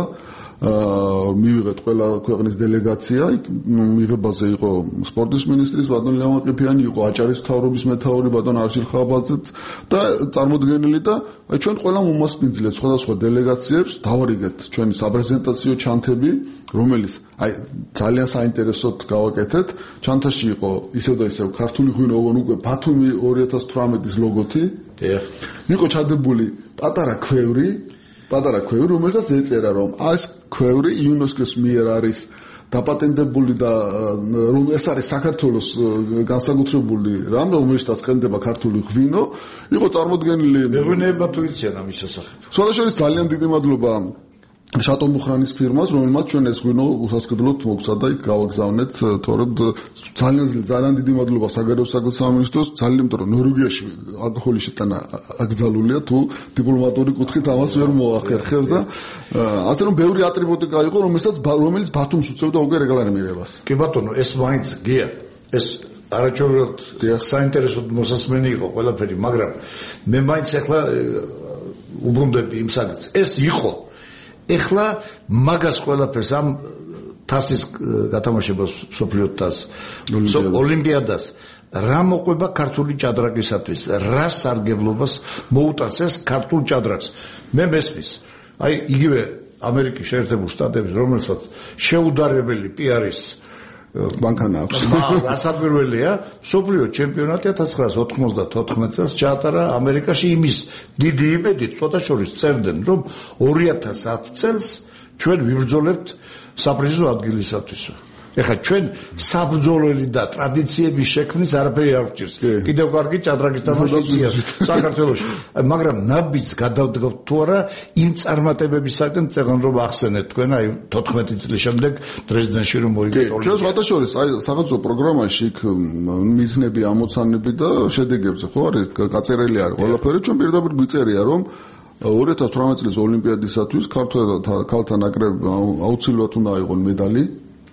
აა მივიღეთ ყველა ქვეყნის დელეგაცია, მიღებაზე იყო სპორტის მინისტრის ბატონ ლევან ყიფიანი, იყო აჭარის მთავრობის მეთაური ბატონ არშილ ხაბაძეც და წარმოდგენილი და აი ჩვენ ყველა მომასპინძლეთ სხვადასხვა დელეგაციებს, დავარიგეთ ჩვენი საპრეზენტაციო ჩანთები, რომელიც აი ძალიან საინტერესოდ გავაკეთეთ. ჩანთაში იყო ისევ და ისევ ქართული ღვინო, უკვე ბათუმი ორი ათას თვრამეტის ლოგოთი. დიახ. იყო ჩადებული პატარა ქვევრი პატარა ქვევრი, რომელსაც ეწერა რომ ეს ქვევრი იუნესკოს მიერ არის დაპატენტებული და რომ ეს არის საქართველოს განსაკუთრებული რამ, რომელშიც ყენდება ქართული ღვინო, იყო წარმოდგენილი მეღვინეებმა თუ იციან ამის შესახებ. სხვადასხვა ძალიან დიდი მადლობა შატო მუხრანის ფირმას, რომელმაც ჩვენ ეს ღვინო უსასყიდლოდ მოგცა და იქ გავაგზავნეთ, თორემ ძალიან ძალიან დიდი მადლობა საგარეო საქმეთა სამინისტროს, ძალიან იმიტომ რომ ნორვეგიაში ალკოჰოლის შეტანა აკრძალულია, თუ დიპლომატიური კუთხით ამას ვერ მოახერხებ და ასე რომ ბევრი ატრიბუტიკა იყო, რომელსაც რომელიც ბათუმს უწევდა უკვე რეგლამირებას. კი ბატონო, ეს მაინც გია, ეს არაჩვეულებრივად საინტერესო მოსასმენი იყო ყველაფერი, მაგრამ მე მაინც ახლა უბრუნდები იმ საკითხს. ეს იყო ეხლა მაგას ყველაფერს ამ თასის გათამაშებას სოფლიო თასს ოლიმპიადას რა მოყვება ქართული ჭადრაკისათვის, რა სარგებლობას მოუტანს ეს ქართულ ჭადრაკს. მე მესმის აი იგივე ამერიკის შეერთებულ შტატებში, რომელსაც შეუდარებელი პიარის ბანკანა აქვს. რასაკვირველია, სოფლიო ჩემპიონატი ათას ცხრაასი ოთხმოცდათოთხმეტი წელს ჩაატარა ამერიკაში იმის დიდი იმედით, ცოტა შორის წერდნენ, რომ ორი ათას ათი წელს ჩვენ ვიბრძოლებთ საპრიზო ადგილისათვის. ეხლა ჩვენ საბრძოლველი და ტრადიციების შექმნის არაფერი არ გვჭირს. კიდევ კარგი ჭადრაკის თამაშია საქართველოში. მაგრამ ნაბიჯს გადავდგავთ თუ არა იმ წარმატებებისაგან, წეგან რომ ახსენეთ თქვენ, აი თოთხმეტი წლის შემდეგ დრეზდენში რომ მოიგეთ. ჩვენ სხვადასხვა აი სახელმწიფო პროგრამაში იქ მიზნები, ამოცანები და შედეგებზე ხო არის გაწერილი არის ყველაფერი. ჩვენ პირდაპირ გვიწერია რომ ორი ათას თვრამეტი წლის ოლიმპიადისათვის ქართველთა ქალთა ნაკრებმა აუცილებლად უნდა აიღონ მედალი. დიახ.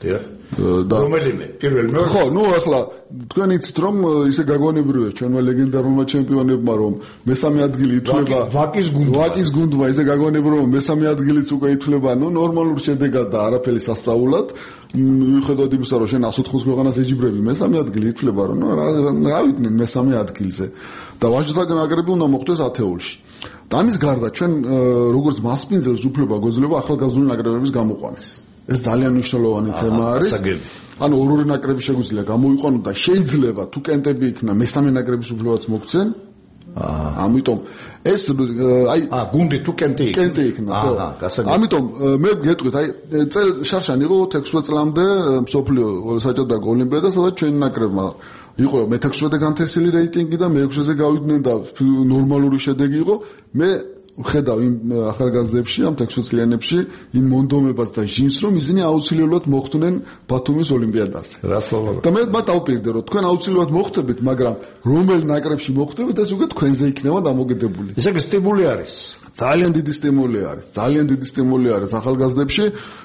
და რომელიმე პირველ მეორე ხო, ნუ ახლა თქვენ იცით რომ ისე გაგონებრივია ჩვენმა ლეგენდარულმა ჩემპიონებმა რომ მესამე ადგილი ითვლება ვაკის გუნდმა ვაკის გუნდმა ისე გაგონებრივია რომ მესამე ადგილიც უკვე ითვლება ნუ ნორმალურ შედეგად და არაფერი სასწაულად მიუხედავად იმისა რომ შენ ას ოთხმოცდაოთხ ქვეყანას ეჯიბრები მესამე ადგილი ითვლება რომ ნუ რა ვიდნენ მესამე ადგილზე და ვაჟთა ნაკრები უნდა მოხვდეს ათეულში და ამის გარდა ჩვენ როგორც მასპინძელს უფლება გვეძლება ახალგაზრდული ნაკრებების გამოყვანის ეს ძალიან მნიშვნელოვანი თემა არის. ანუ ორ-ორი ნაკრები შეგვიძლია გამოიყვანო და შეიძლება თუ კენტები იქნა მესამე ნაკრების უფლებაც მოგცენ. აა ამიტომ ეს აი აა გუნდი თუ კენტი იქნა. კენტი იქნა, ხო. ამიტომ მე გეტყვით, აი წელ შარშან იყო თექვსმეტ წლამდე მსოფლიო საჭადრაკო ოლიმპიადა, სადაც ჩვენი ნაკრებმა იყო მეთექვსმეტე განთესილი რეიტინგი და მეექვსეზე გავიდნენ და ნორმალური შედეგი იყო. მე ხედავ იმ ახალგაზრდებში, ამ თექვსმეტწლიანებში იმ მონდომებას და ჟინს, რომ ისინი აუცილებლად მოხვდნენ ბათუმის ოლიმპიადაზე. რას ლაპარაკობ? და მე მათ დავპირდე, რომ თქვენ აუცილებლად მოხვდებით, მაგრამ რომელ ნაკრებში მოხვდებით, ეს უკვე თქვენზე იქნება დამოკიდებული. ესე იგი სტიმული არის. ძალიან დიდი სტიმული არის. ძალიან დიდი სტიმული არის ახალგაზრდებში.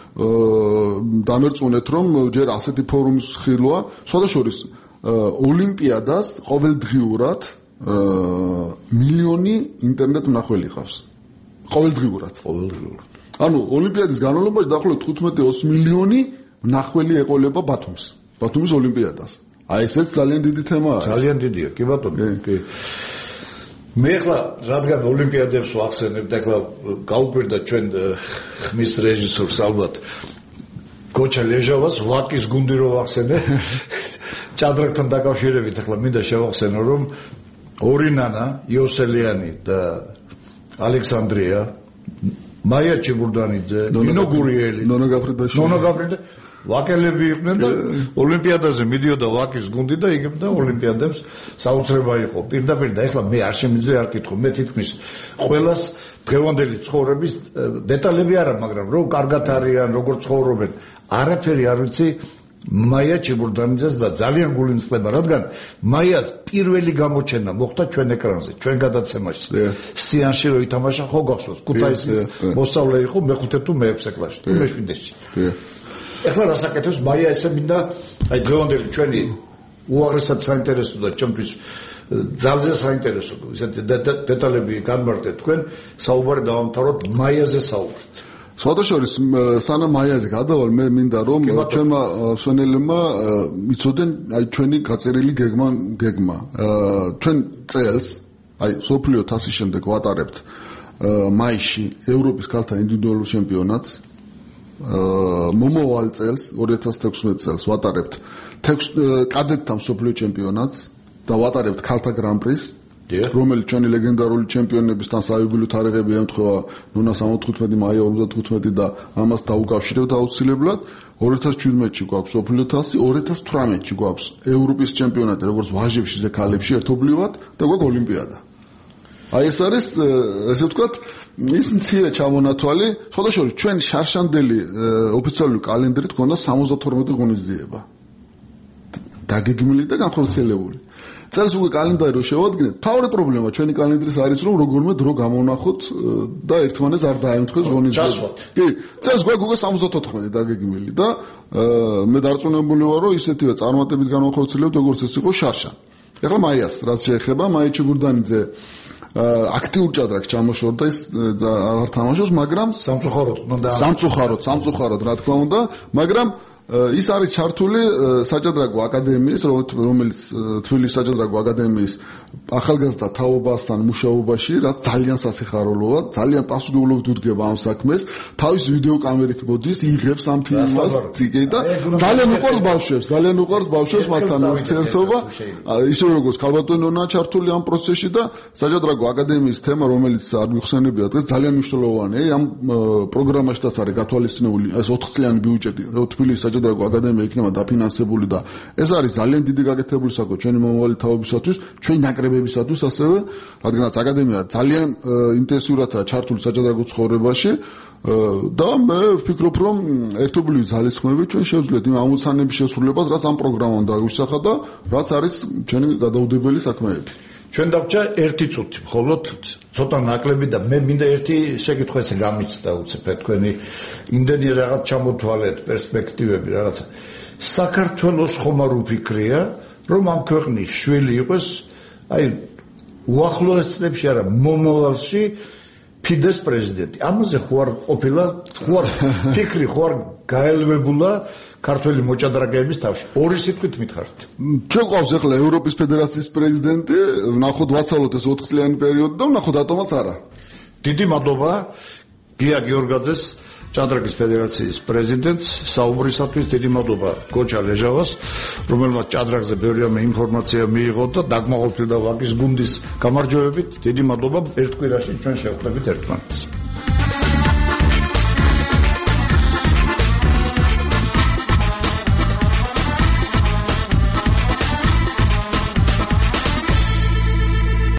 დამერწმუნეთ, რომ ჯერ ასეთი ფორუმის ხილვა, სხვადასხვა ოლიმპიადას ყოველდღიურად მილიონი ინტერნეტ მნახველი ყავს. ყოველდღიურად. ყოველდღიურად. ანუ ოლიმპიადის განმავლობაში დაახლოებით თხუთმეტი ოცი მილიონი მნახველი ეყოლება ბათუმს. ბათუმის ოლიმპიადას. აი ესეც ძალიან დიდი თემა არის. ძალიან დიდია, კი ბატონო, კი. მე ახლა რადგან ოლიმპიადებს ვახსენებ და ახლა გაუკვირდა ჩვენ ხმის რეჟისორს ალბათ გოჩა ლეჟავას ვაკის გუნდი რო ვახსენე ჭადრაკთან დაკავშირებით ახლა მინდა შევახსენო რომ ორი ნანა იოსელიანი და ალექსანდრია მაია ჩიბურდანიძე ნინო გურიელი ნონა გაფრინდაშვილი ნონა გაფრინდა ვაკელები იყვნენ და ოლიმპიადაზე მიდიოდა ვაკის გუნდი და იგებდა ოლიმპიადებს საოცრება იყო პირდაპირ და ეხლა მე არ შემიძლია არ კითხო მე თითქმის ყველას დღევანდელი ცხოვრების დეტალები არა მაგრამ რო კარგად არიან როგორ ცხოვრობენ არაფერი არ ვიცი მაია ჩიბურდანიძეს და ძალიან გულინწყდება რადგან მაიას პირველი გამოჩენა მოხდა ჩვენ ეკრანზე ჩვენ გადაცემაში სიანში რო ითამაშა ხო გახსოვს ქუთაისის მოსწავლე იყო მეხუთე თუ მეექვსე კლასში თუ მეშვიდეში ეხლა რასაკეთებს მაია ესე მინდა აი დღევანდელი ჩვენი უაღრესად საინტერესო და ჩემთვის ძალზე საინტერესო ისეთი დეტალები განმარტეთ თქვენ საუბარი დავამთავროთ მაიაზე საუბრით სხვადასხვა სანამ მაიაზე გადავალ მე მინდა რომ ჩვენმა მსვენელებმა იცოდნენ აი ჩვენი გაწერილი გეგმა გეგმა ჩვენ წელს აი სოფლიო თასის შემდეგ ვატარებთ მაისში ევროპის ქალთა ინდივიდუალურ ჩემპიონატს მომავალ წელს ორი ათას თექვსმეტ წელს ვატარებთ კადეტთა მსოფლიო ჩემპიონატს და ვატარებთ ქალთა გრან-პრის რომელიც ჩვენი ლეგენდარული ჩემპიონებისთან საიუბილეო თარიღები ემთხვევა ნონა სამოთხუთმეტი მაია ორმოცდათოთხმეტი და ამას დაუკავშირებთ აუცილებლად ორი ათას შვიდმეტში გვაქვს სოფლიო თასი ორი ათას თვრამეტში გვაქვს ევროპის ჩემპიონატი როგორც ვაჟებში და ქალებში ერთობლივად და გვაქვს ოლიმპიადა აი ეს არის ესე ვთქვათ ის მცირე ჩამონათვალი სხვადასხვა ჩვენ შარშანდელი ოფიციალური კალენდრით გვქონდა სამოცდათორმეტი ღონისძიება დაგეგმილი და განხორციელებული წელს უკვე კალენდარი რო შევადგინეთ, თავი პრობლემა ჩვენი კალენდრის არის რომ როგორმე დრო გამონახოთ და ერთმანეთს არ დაემთხეს ღონისძიება. კი, წელს გვაქვს უკვე სამოცდათოთხმეტი დაგეგმილი და მე დარწმუნებული ვარ რომ ისეთივე წარმატებით განვახორციელებთ როგორც ეს იყო შარშან. ეხლა მაიას რაც შეეხება, მაია ჩიბურდანიძე აქტიურ ჭადრაკს ჩამოშორდა ის აღარ თამაშობს, მაგრამ სამწუხაროდ უნდა სამწუხაროდ, სამწუხაროდ რა თქმა უნდა, მაგრამ ის არის ჩართული საჭადრაკო აკადემიის, რომელიც თბილისის საჭადრაკო აკადემიის ახალგაზრდა თაობასთან მუშაობაში, რაც ძალიან სასიხარულოა, ძალიან პასუხისმგებლობით უდგება ამ საქმეს, თავის ვიდეო კამერით მოდის, იღებს ამ ფილმას, ციგე და ძალიან უყვარს ბავშვებს, ძალიან უყვარს ბავშვებს მათთან ურთიერთობა, ისე როგორც ქალბატონონა ჩართული ამ პროცესში და საჭადრაკო აკადემიის თემა, რომელიც არ მიხსენებია დღეს, ძალიან მნიშვნელოვანია, ამ პროგრამაშიც არის გათვალისწინებული ეს ოთხ წლიანი ბიუჯეტი თბილისის საჭადრაკო აკადემია იქნება დაფინანსებული და ეს არის ძალიან დიდი გაკეთებული საქმე ჩვენი მომავალი თაობისათვის, ჩვენი ნაკრებებისათვის ასევე, რადგანაც აკადემია ძალიან ინტენსიურადაა ჩართული საჭადრაკო ცხოვრებაში და მე ვფიქრობ, რომ ერთობლივი ძალისხმევით ჩვენ შევძლებთ იმ ამოცანების შესრულებას, რაც ამ პროგრამამ დაგვისახა და რაც არის ჩვენი გადაუდებელი საქმეები. ჩვენ დაგვჭა ერთი წუთი, მხოლოდ ცოტა ნაკლები და მე მინდა ერთი შეკითხვა ესე გამიცდა უცებ თქვენი იმდენი რაღაც ჩამოთვალეთ პერსპექტივები რაღაცა. საქართველოს ხომ არ უფიქრია, რომ ამ ქვეყნის შვილი იყოს, აი უახლოეს წლებში არა, მომავალში ფიდეს პრეზიდენტი. ამაზე ხო არ ყოფილა, ხო არ ფიქრი, ხო არ გაელვებულა ქართველი მოჭადრაკეების თავში. ორი სიტყვით მითხარით. ჩვენ ყავს ახლა ევროპის ფედერაციის პრეზიდენტი, ვნახოთ ვაცალოთ ეს ოთხ წლიანი პერიოდი და ვნახოთ ატომაც არა. დიდი მადლობა გია გიორგაძეს, ჭადრაკის ფედერაციის პრეზიდენტს, საუბრისათვის. დიდი მადლობა გოჩა ლეჟავას, რომელმაც ჭადრაკზე ბევრი ინფორმაცია მიიღო და დაგმაყოფილდა ვაკის გუნდის გამარჯვებით. დიდი მადლობა, ერთ კვირაში ჩვენ შევხვდებით ერთმანეთს.